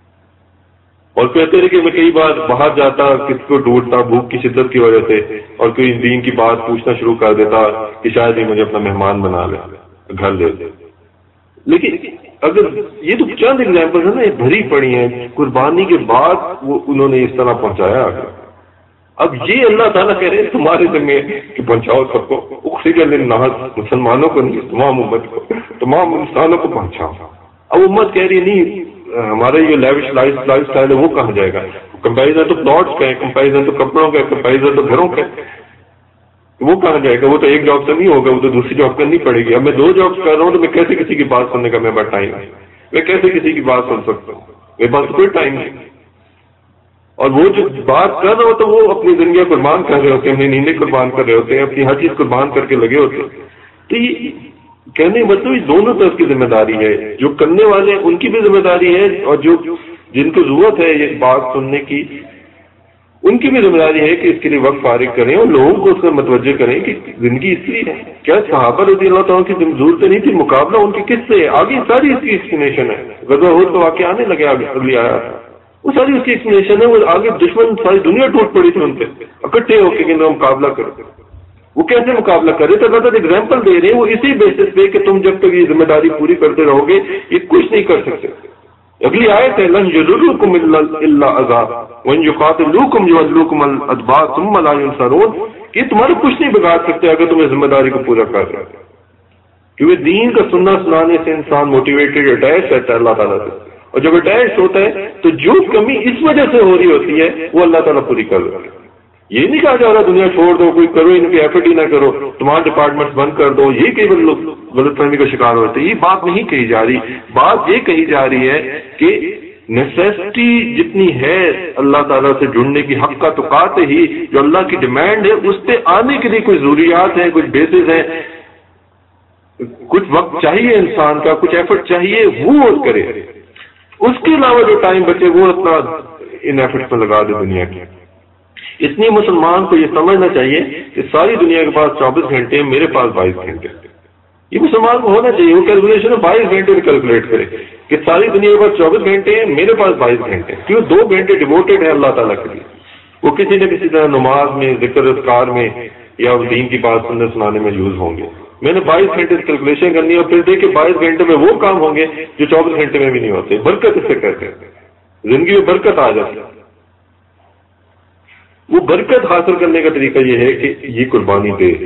اور کہتے رہے کہ میں کئی بار باہر جاتا، کسی کو ڈھونڈتا بھوک کی شدت کی وجہ سے، اور کوئی دین کی بات پوچھنا شروع کر دیتا کہ شاید ہی مجھے اپنا مہمان بنا لے، گھر لے لے. لیکن اگر یہ تو چند ایگزامپل ہے نا، یہ بھری پڑی ہیں. قربانی کے بعد وہ انہوں نے اس طرح پہنچایا. اب یہ اللہ تعالیٰ کہہ رہے ہیں تمہارے ذمہ کہ پہنچاؤ سب کو، اخرج للناس، مسلمانوں کو نہیں، تمام امت کو، تمام انسانوں کو پہنچاؤ. اب امت کہہ رہی ہے نہیں، ہمارا یہ لیوش لائف اسٹائل ہے وہ کہاں جائے گا؟ کمپیریزن تو پلاٹس کا ہے، کمپیریزن تو کپڑوں کا ہے، کمپیریزن تو گھروں کا ہے، وہ کہاں جائے گا؟ وہ تو ایک جاب سے نہیں ہوگا، وہ تو دوسری جاب کرنی پڑے گی. اب میں دو جابس کر رہا ہوں تو میں کیسے کسی کی بات سننے کا میرے پاس ٹائم ہے؟ میں کیسے کسی کی بات سن سکتا ہوں؟ میرے پاس کوئی ٹائم نہیں. اور وہ جو بات کر رہا ہوتا وہ اپنی زندگیاں قربان کر رہے ہوتے ہیں، اپنی نیندیں قربان کر رہے ہوتے ہیں، اپنی ہر چیز قربان کر کے لگے ہوتے ہیں. تو یہ کہنے مطلب یہ دونوں طرف کی ذمہ داری ہے، جو کرنے والے ہیں ان کی بھی ذمہ داری ہے، اور جو جن کو ضرورت ہے یہ بات سننے کی ان کی بھی ذمہ داری ہے کہ اس کے لیے وقت فارغ کریں اور لوگوں کو اس پر متوجہ کریں کہ زندگی اس لیے ہے. کیا صحابہ رضی اللہ تعالیٰ کی ضرورت نہیں تھی؟ مقابلہ ان کی کس سے ہے؟ آگے ساری اس کی ایکسپلینیشن ہے. غزوہ احد کا واقعہ آنے لگے، اگلی آیا وہ ساری اس کی ایکسپلینیشن ہے. وہ آگے دشمن ساری دنیا ٹوٹ پڑی تھی ان پہ، اکٹھے ہو کے کہ مقابلہ کرو. وہ کیسے مقابلہ کرے تو اللہ ایگزامپل دے رہے ہیں. وہ اسی بیسس پہ کہ تم جب تک یہ ذمہ داری پوری کرتے رہو گے یہ کچھ نہیں کر سکتے. اگلی آیت ہے لن یضرکم الا اذى وان یقاتلوکم یولوکم الادبار ثم لا ینصرون. یہ تمہارا کچھ نہیں بگاڑ سکتے اگر تم اس ذمہ داری کو پورا کر رہے ہو، کیونکہ دین کا سننا سنانے سے انسان موٹیویٹڈ اٹیچ رہتا ہے اللہ تعالیٰ سے. اور جب اٹیچ ہوتا ہے تو جو کمی اس وجہ سے ہو رہی ہوتی ہے وہ اللہ تعالیٰ پوری کر رہا ہے. یہ نہیں کہا جا رہا دنیا چھوڑ دو، کوئی کرو ان کی ایفرٹ ہی نہ کرو، تمہارے ڈپارٹمنٹ بند کر دو. یہ کئی بار لوگ غلط فہمی کا شکار ہوتے ہیں. یہ بات نہیں کہی جا رہی. بات یہ کہی جا رہی ہے کہ نیسیسٹی جتنی ہے اللہ تعالیٰ سے جڑنے کی، حق کا توقات ہی جو اللہ کی ڈیمانڈ ہے اس پہ آنے کے لیے کچھ ضروریات ہیں، کچھ بیسز ہیں، کچھ وقت چاہیے انسان کا، کچھ ایفرٹ چاہیے، وہ اور کرے. اس کے علاوہ جو ٹائم بچے وہ اپنا ان ایفرٹس میں لگا دے دنیا کی. اس لیے مسلمان کو یہ سمجھنا چاہیے کہ ساری دنیا کے پاس چوبیس گھنٹے ہیں، میرے پاس بائیس گھنٹے. یہ مسلمان کو ہونا چاہیے. وہ کیلکولیشن بائیس گھنٹے میں کیلکولیٹ کرے کہ ساری دنیا کے پاس چوبیس گھنٹے ہیں، میرے پاس بائیس گھنٹے ہیں. کیوں؟ دو گھنٹے ڈیووٹیڈ ہے اللہ تعالیٰ کے لیے. وہ کسی نہ کسی طرح نماز میں، ذکر اذکار میں یا دین کی بات سننے سنانے میں یوز ہوں گے. میں نے بائیس گھنٹے کی کیلکولیشن کرنی ہے اور پھر دیکھیں بائیس گھنٹے میں وہ کام ہوں گے جو چوبیس گھنٹے میں بھی نہیں ہوتے. برکت اس سے کہتے ہیں، زندگی میں برکت آ جاتی ہے. وہ برکت حاصل کرنے کا طریقہ یہ ہے کہ یہ قربانی دے.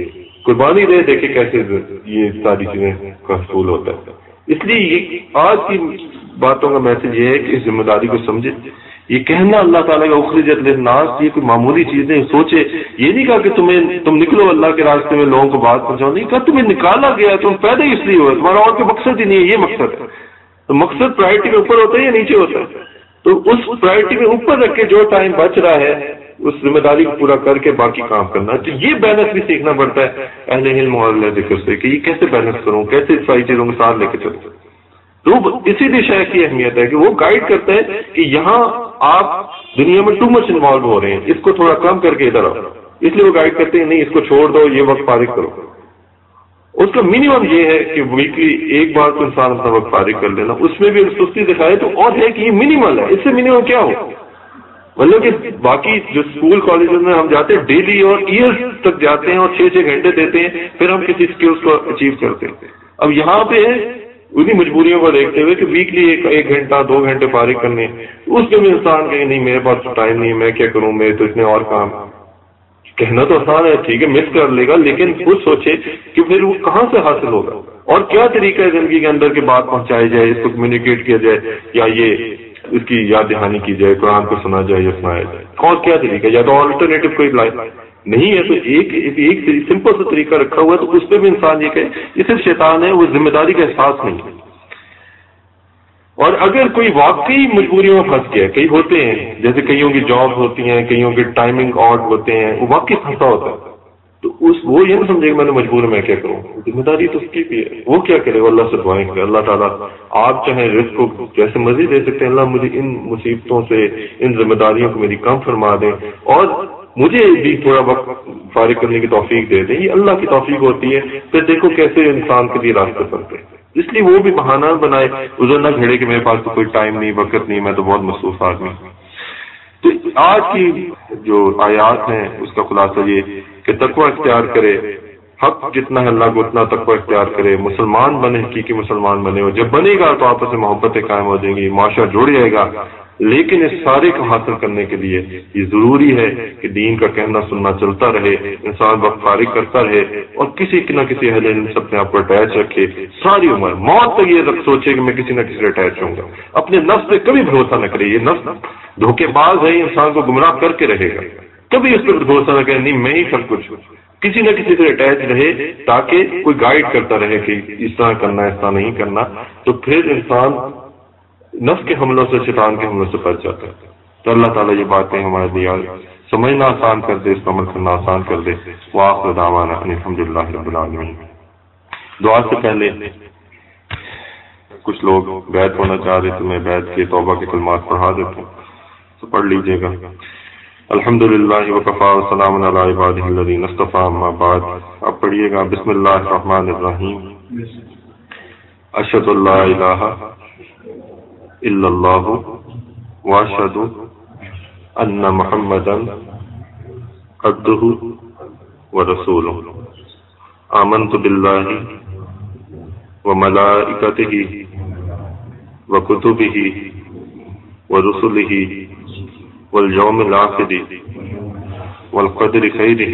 قربانی دے، دیکھے کیسے یہ ساری چیزیں کا حصول ہوتا ہے. اس لیے آج کی باتوں کا میسج یہ ہے کہ اس ذمہ داری کو سمجھے. یہ کہنا اللہ تعالیٰ کا اخرجت للناس یہ کوئی معمولی چیز نہیں. سوچے یہ نہیں کہا کہ تمہیں تم نکلو اللہ کے راستے میں لوگوں کو بات پہنچاؤ، نہیں کہا تمہیں نکالا گیا، تم پیدا اس لیے ہوئے، تمہارا اور کوئی مقصد ہی نہیں ہے. یہ مقصد ہے. تو مقصد پرائرٹی میں اوپر ہوتا ہے یا نیچے ہوتا ہے؟ تو اس پرائرٹی میں اوپر رکھ کے جو ٹائم بچ رہا ہے اس ذمہ داری کو پورا کر کے باقی کام کرنا. تو یہ بیلنس بھی سیکھنا پڑتا ہے اہل علم اور اہل ذکر سے کہ یہ کیسے بیلنس کروں، کیسے ساری چیزوں کے ساتھ لے کے چلوں. تو اسی لیے شیخ کی اہمیت ہے کہ وہ گائیڈ کرتا ہے کہ یہاں آپ دنیا میں ٹو مچ انوالو ہو رہے ہیں، اس کو تھوڑا کم کر کے ادھر آؤ. اس لیے وہ گائیڈ کرتے ہیں نہیں اس کو چھوڑ دو، یہ وقت فارغ کرو. اس کا منیمم یہ ہے کہ ویکلی ایک بار تو انسان اپنا وقت فارغ کر لینا، اس میں بھی سستی دکھائے تو اور ہے کہ یہ منیمل ہے. اس سے منیمم کیا ہو، مطلب کہ باقی جو اسکول کالجز میں ہم جاتے ہیں ڈیلی اور ایئر تک جاتے ہیں اور چھ چھ گھنٹے دیتے ہیں، پھر ہم کسی اسکلس کو اچیو کرتے ہیں. اب یہاں پہ انہیں مجبوریوں کو دیکھتے ہوئے کہ ویکلی ایک ایک گھنٹہ دو گھنٹے فارغ کرنے، اس میں بھی انسان کہے نہیں میرے پاس ٹائم نہیں، میں کیا کروں، میں تو اتنے اور کام. کہنا تو آسان ہے، ٹھیک ہے مس کر لے گا، لیکن خود سوچے کہ پھر وہ کہاں سے حاصل ہوگا اور کیا طریقہ ہے زندگی کے اندر کی بات پہنچائی جائے، اس کو کمیونیکیٹ کیا جائے، یا یہ اس کی یاد دہانی کی جائے، قرآن کو سنا جائے یا سنایا جائے، اور کیا طریقہ، یا تو آلٹرنیٹو کوئی لائف نہیں ہے. تو ایک ایک سمپل سا طریقہ رکھا ہوا ہے. تو اس پہ بھی انسان یہ کہے یہ صرف شیطان ہے، وہ ذمہ داری کا احساس نہیں ہے. اور اگر کوئی واقعی مجبوریوں میں پھنس گیا، کئی ہوتے ہیں جیسے کئیوں کی جاب ہوتی ہیں، کئیوں کے ٹائمنگ آؤٹ ہوتے ہیں، وہ واقعی پھنسا ہوتا ہے، تو اس وہ یہ نہ سمجھے کہ میں نے مجبور میں کیا کروں. ذمہ داری تو اس کی بھی ہے. وہ کیا کرے، وہ اللہ سے دعائیں کرے اللہ تعالیٰ آپ چاہیں رزق کو جیسے مزید دے سکتے ہیں، اللہ مجھے ان مصیبتوں سے ان ذمہ داریوں کو میری کم فرما دیں اور مجھے بھی تھوڑا وقت فارغ کرنے کی توفیق دے دیں. یہ اللہ کی توفیق ہوتی ہے. پھر دیکھو کیسے انسان کے لیے راستے بنتے ہیں. اس لیے وہ بھی بہانہ بنائے، ادھر نہ گھڑے کہ میرے پاس تو کوئی ٹائم نہیں، وقت نہیں، میں تو بہت مصروف آدمی. تو آج کی جو آیات ہیں اس کا خلاصہ یہ کہ تقوی اختیار کرے، حق جتنا ہے اللہ کو اتنا تقوی اختیار کرے، مسلمان بنے، حقیقی مسلمان بنے. اور جب بنے گا تو آپس میں محبتیں قائم ہو جائیں گی، معاشرہ جڑ جائے گا. لیکن اس سارے کو حاصل کرنے کے لیے یہ ضروری ہے کہ دین کا کہنا سننا چلتا رہے، انسان وقت فارغ کرتا رہے اور کسی نہ کسی اہل علم سے اپنے آپ کو اٹیچ رکھے. ساری عمر موت تک یہ سوچے کہ میں کسی نہ کسی سے اٹیچ ہوں گا. اپنے نفس پہ کبھی بھروسہ نہ کرے. یہ نفس دھوکے باز ہے، انسان کو گمراہ کر کے رہے گا. کبھی اس پر بھروسہ نہ کرے نہیں میں ہی سب کچھ ہوں. کسی نہ کسی سے اٹیچ رہے تاکہ کوئی گائیڈ کرتا رہے کہ اس طرح کرنا اس طرح نہیں کرنا. تو پھر انسان نفس کے حملوں سے، شیطان کے حملوں سے بچ جاتا ہے. تو اللہ تعالیٰ یہ باتیں ہمارے لیے سمجھنا آسان کر دے، اس پر عمل کرنا آسان کر دے. وآخر دعوانا ان الحمدللہ رب العالمین. دعا سے پہلے کچھ لوگ بیعت ہونا چاہ رہے تو میں بیعت کے توبہ کے کلمات پڑھا دیتا ہوں، تو پڑھ لیجیے گا. الحمدللہ وکفی وسلام علی عبادہ الذین اصطفی. اما بعد، اب پڑھیے گا بسم اللہ الرحمن الرحیم. اشہد ان لا الہ الا اللہ واشہد ان محمدا عبدہ ورسولہ. آمنت باللہ وملائکتہ وکتبہ ورسلہ والیوم الآخر والقدر خیرہ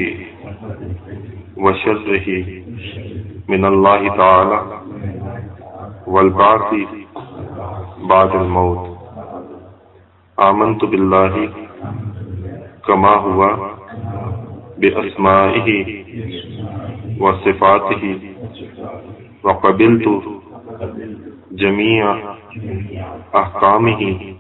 وشرہ من اللہ تعالی والبعث بعد الموت. آمنت باللہ کما ہوا باسمائہ وصفاتہ وقبلت جمیع احکامہ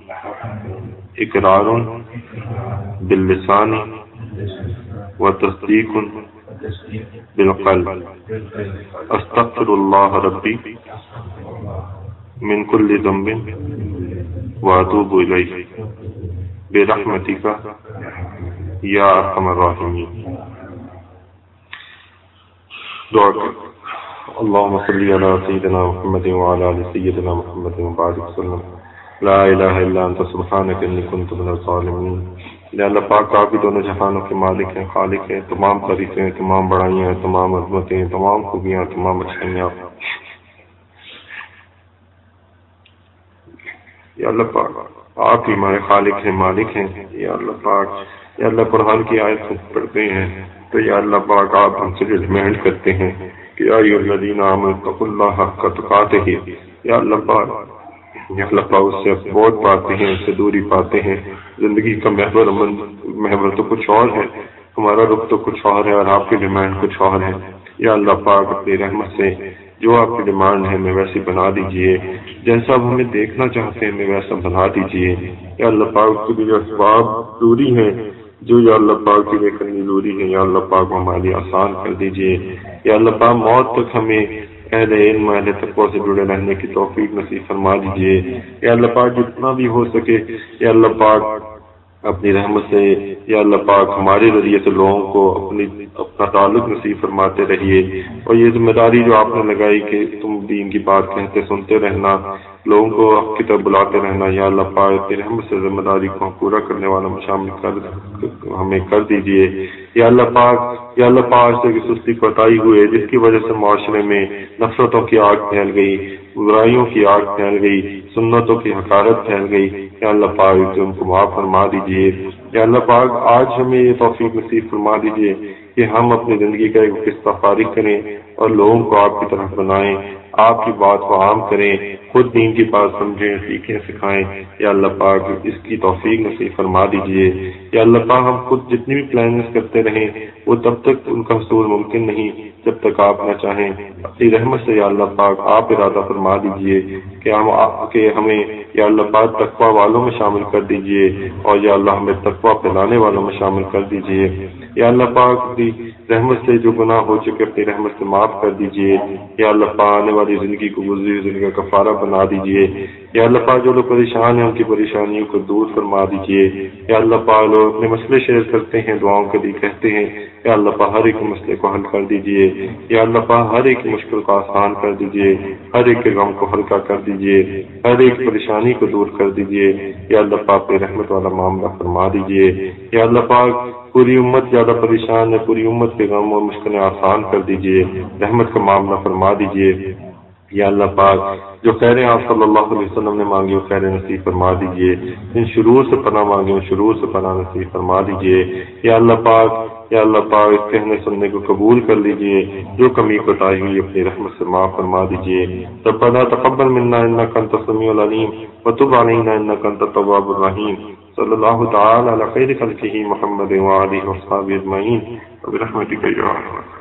اقرار باللسان وتصدیق بالقلب. استغفر اللہ ربی من کل ذنب واتوب الیہ برحمتک یا ارحم الراحمین. دعا کریں. اللهم صل على سيدنا محمد وعلى آل سيدنا محمد وبارك وسلم. لا الہ الا انت سبحانک انی کنت من الظالمین. یا اللہ پاک آپ بھی دونوں جہانوں کے مالک ہیں، خالق ہیں. تمام تعریفیں، تمام بڑائیاں، تمام عظمتیں، تمام خوبیاں، تمام اچھائیاں یا اللہ پاک آپ ہی ہمارے خالق ہیں، مالک ہیں. یا اللہ پاک یا اللہ قرآن کی آیت پڑھتے ہیں تو یا اللہ پاک آپ ہم سے ڈیمانڈ کرتے ہیں کہ یا ایھا الذین آمنوا اتقوا اللہ حق تقاتہ، یا اللہ پاک یا اللہ پاک اس سے بہت پاتے ہیں، اس سے دوری پاتے ہیں. زندگی کا محور امن محور تو کچھ اور ہے، ہمارا رخ تو کچھ اور ہے اور آپ کی ڈیمانڈ کچھ اور ہے. یا اللہ پاک اپنی رحمت سے جو آپ کی ڈیمانڈ ہے ہمیں ویسی بنا دیجئے، جیسا آپ ہمیں دیکھنا چاہتے ہیں ہمیں ویسا بنا دیجئے. یا اللہ پاک کی جو اسباب ضروری ہیں، جو یا اللہ پاک کی بے کرنی ضروری ہے، یا اللہ پاک ہماری آسان کر دیجئے. یا اللہ پاک موت تک ہمیں اہل علم اہل تقویٰ سے جڑے رہنے کی توفیق نصیب فرما دیجئے. یا اللہ پاک جتنا بھی ہو سکے یا اللہ پاک اپنی رحمت سے یا اللہ پاک ہمارے ذریعے سے لوگوں کو اپنی اپنا تعلق نصیب فرماتے رہیے. اور یہ ذمہ داری جو آپ نے لگائی کہ تم دین کی بات کہتے سنتے رہنا، لوگوں کو آپ کی طرف بلاتے رہنا، یا اللہ پاک اپنی رحمت سے ذمہ داری کو پورا کرنے والا میں شامل کر ہمیں کر دیجئے. یا اللہ پاک یا اللہ پاک سے سستی کوتاہی ہوئے جس کی وجہ سے معاشرے میں نفرتوں کی آگ پھیل گئی، برائیوں کی آگ پھیل گئی، سنتوں کی حقارت پھیل گئی، یا اللہ پاک ان کو معاف فرما دیجئے. یا اللہ پاک آج ہمیں یہ توفیق نصیب فرما دیجئے کہ ہم اپنی زندگی کا ایک قصہ فارغ کریں اور لوگوں کو آپ کی طرف بنائیں، آپ کی بات کو عام کریں، خود دین کی بات سمجھیں، سیکھیں، سکھائیں. یا اللہ پاک اس کی توفیق نصیب فرما دیجئے. یا اللہ پاک ہم خود جتنی بھی پلاننگز کرتے رہیں وہ تب تک ان کا حصول ممکن نہیں جب تک آپ نہ چاہیں. اپنی رحمت سے یا اللہ پاک آپ ارادہ فرما دیجئے کہ ہم کہ ہمیں یا اللہ پاک تقویٰ والوں میں شامل کر دیجئے، اور یا اللہ ہمیں تقویٰ پھیلانے والوں میں شامل کر دیجئے. یا اللہ پاک اپنی رحمت سے جو گناہ ہو چکے اپنی رحمت سے معاف کر دیجئے. یا اللہ پاک آنے والی زندگی کو گزری ہوئی زندگی کا کفارہ بنا دیجئے. یا اللہ پاک جو لوگ پریشان ہیں ان کی پریشانیوں کو دور فرما دیجئے. یا اللہ پاک لوگ اپنے مسئلے شیئر کرتے ہیں، دعاؤں کے لیے کہتے ہیں، یا اللہ پاک ہر ایک مسئلے کو حل کر دیجئے. یا اللہ پاک ہر ایک مشکل کو آسان کر دیجئے، ہر ایک کے غم کو ہلکا کر دیجئے، ہر ایک پریشانی کو دور کر دیجئے. یا اللہ پاک اپنی رحمت والا معاملہ فرما دیجئے. یا اللہ پاک پوری امت زیادہ پریشان ہے، پوری امت کے غم اور مشکلیں آسان کر دیجئے، رحمت کا معاملہ فرما دیجئے. یا اللہ پاک جو خیریں آپ صلی اللہ علیہ وسلم نے مانگی وہ خیریں نصیب فرما دیجئے، ان شرور سے پناہ مانگی ان شرور سے پناہ نصیب فرما دیجئے. یا اللہ پاک یا اللہ پاک اس کہنے سننے کو قبول کر لیجئے، جو کمی کوتاہی ہوئی اپنی رحمت سے معاف فرما دیجئے. ربنا تقبل منا انک انت السمیع العلیم وتب علینا انک انت التواب الرحیم. صلی اللہ تعالی علی خیر خلقہ محمد وآلہ وصحبہ اجمعین برحمتک یا ارحم الراحمین.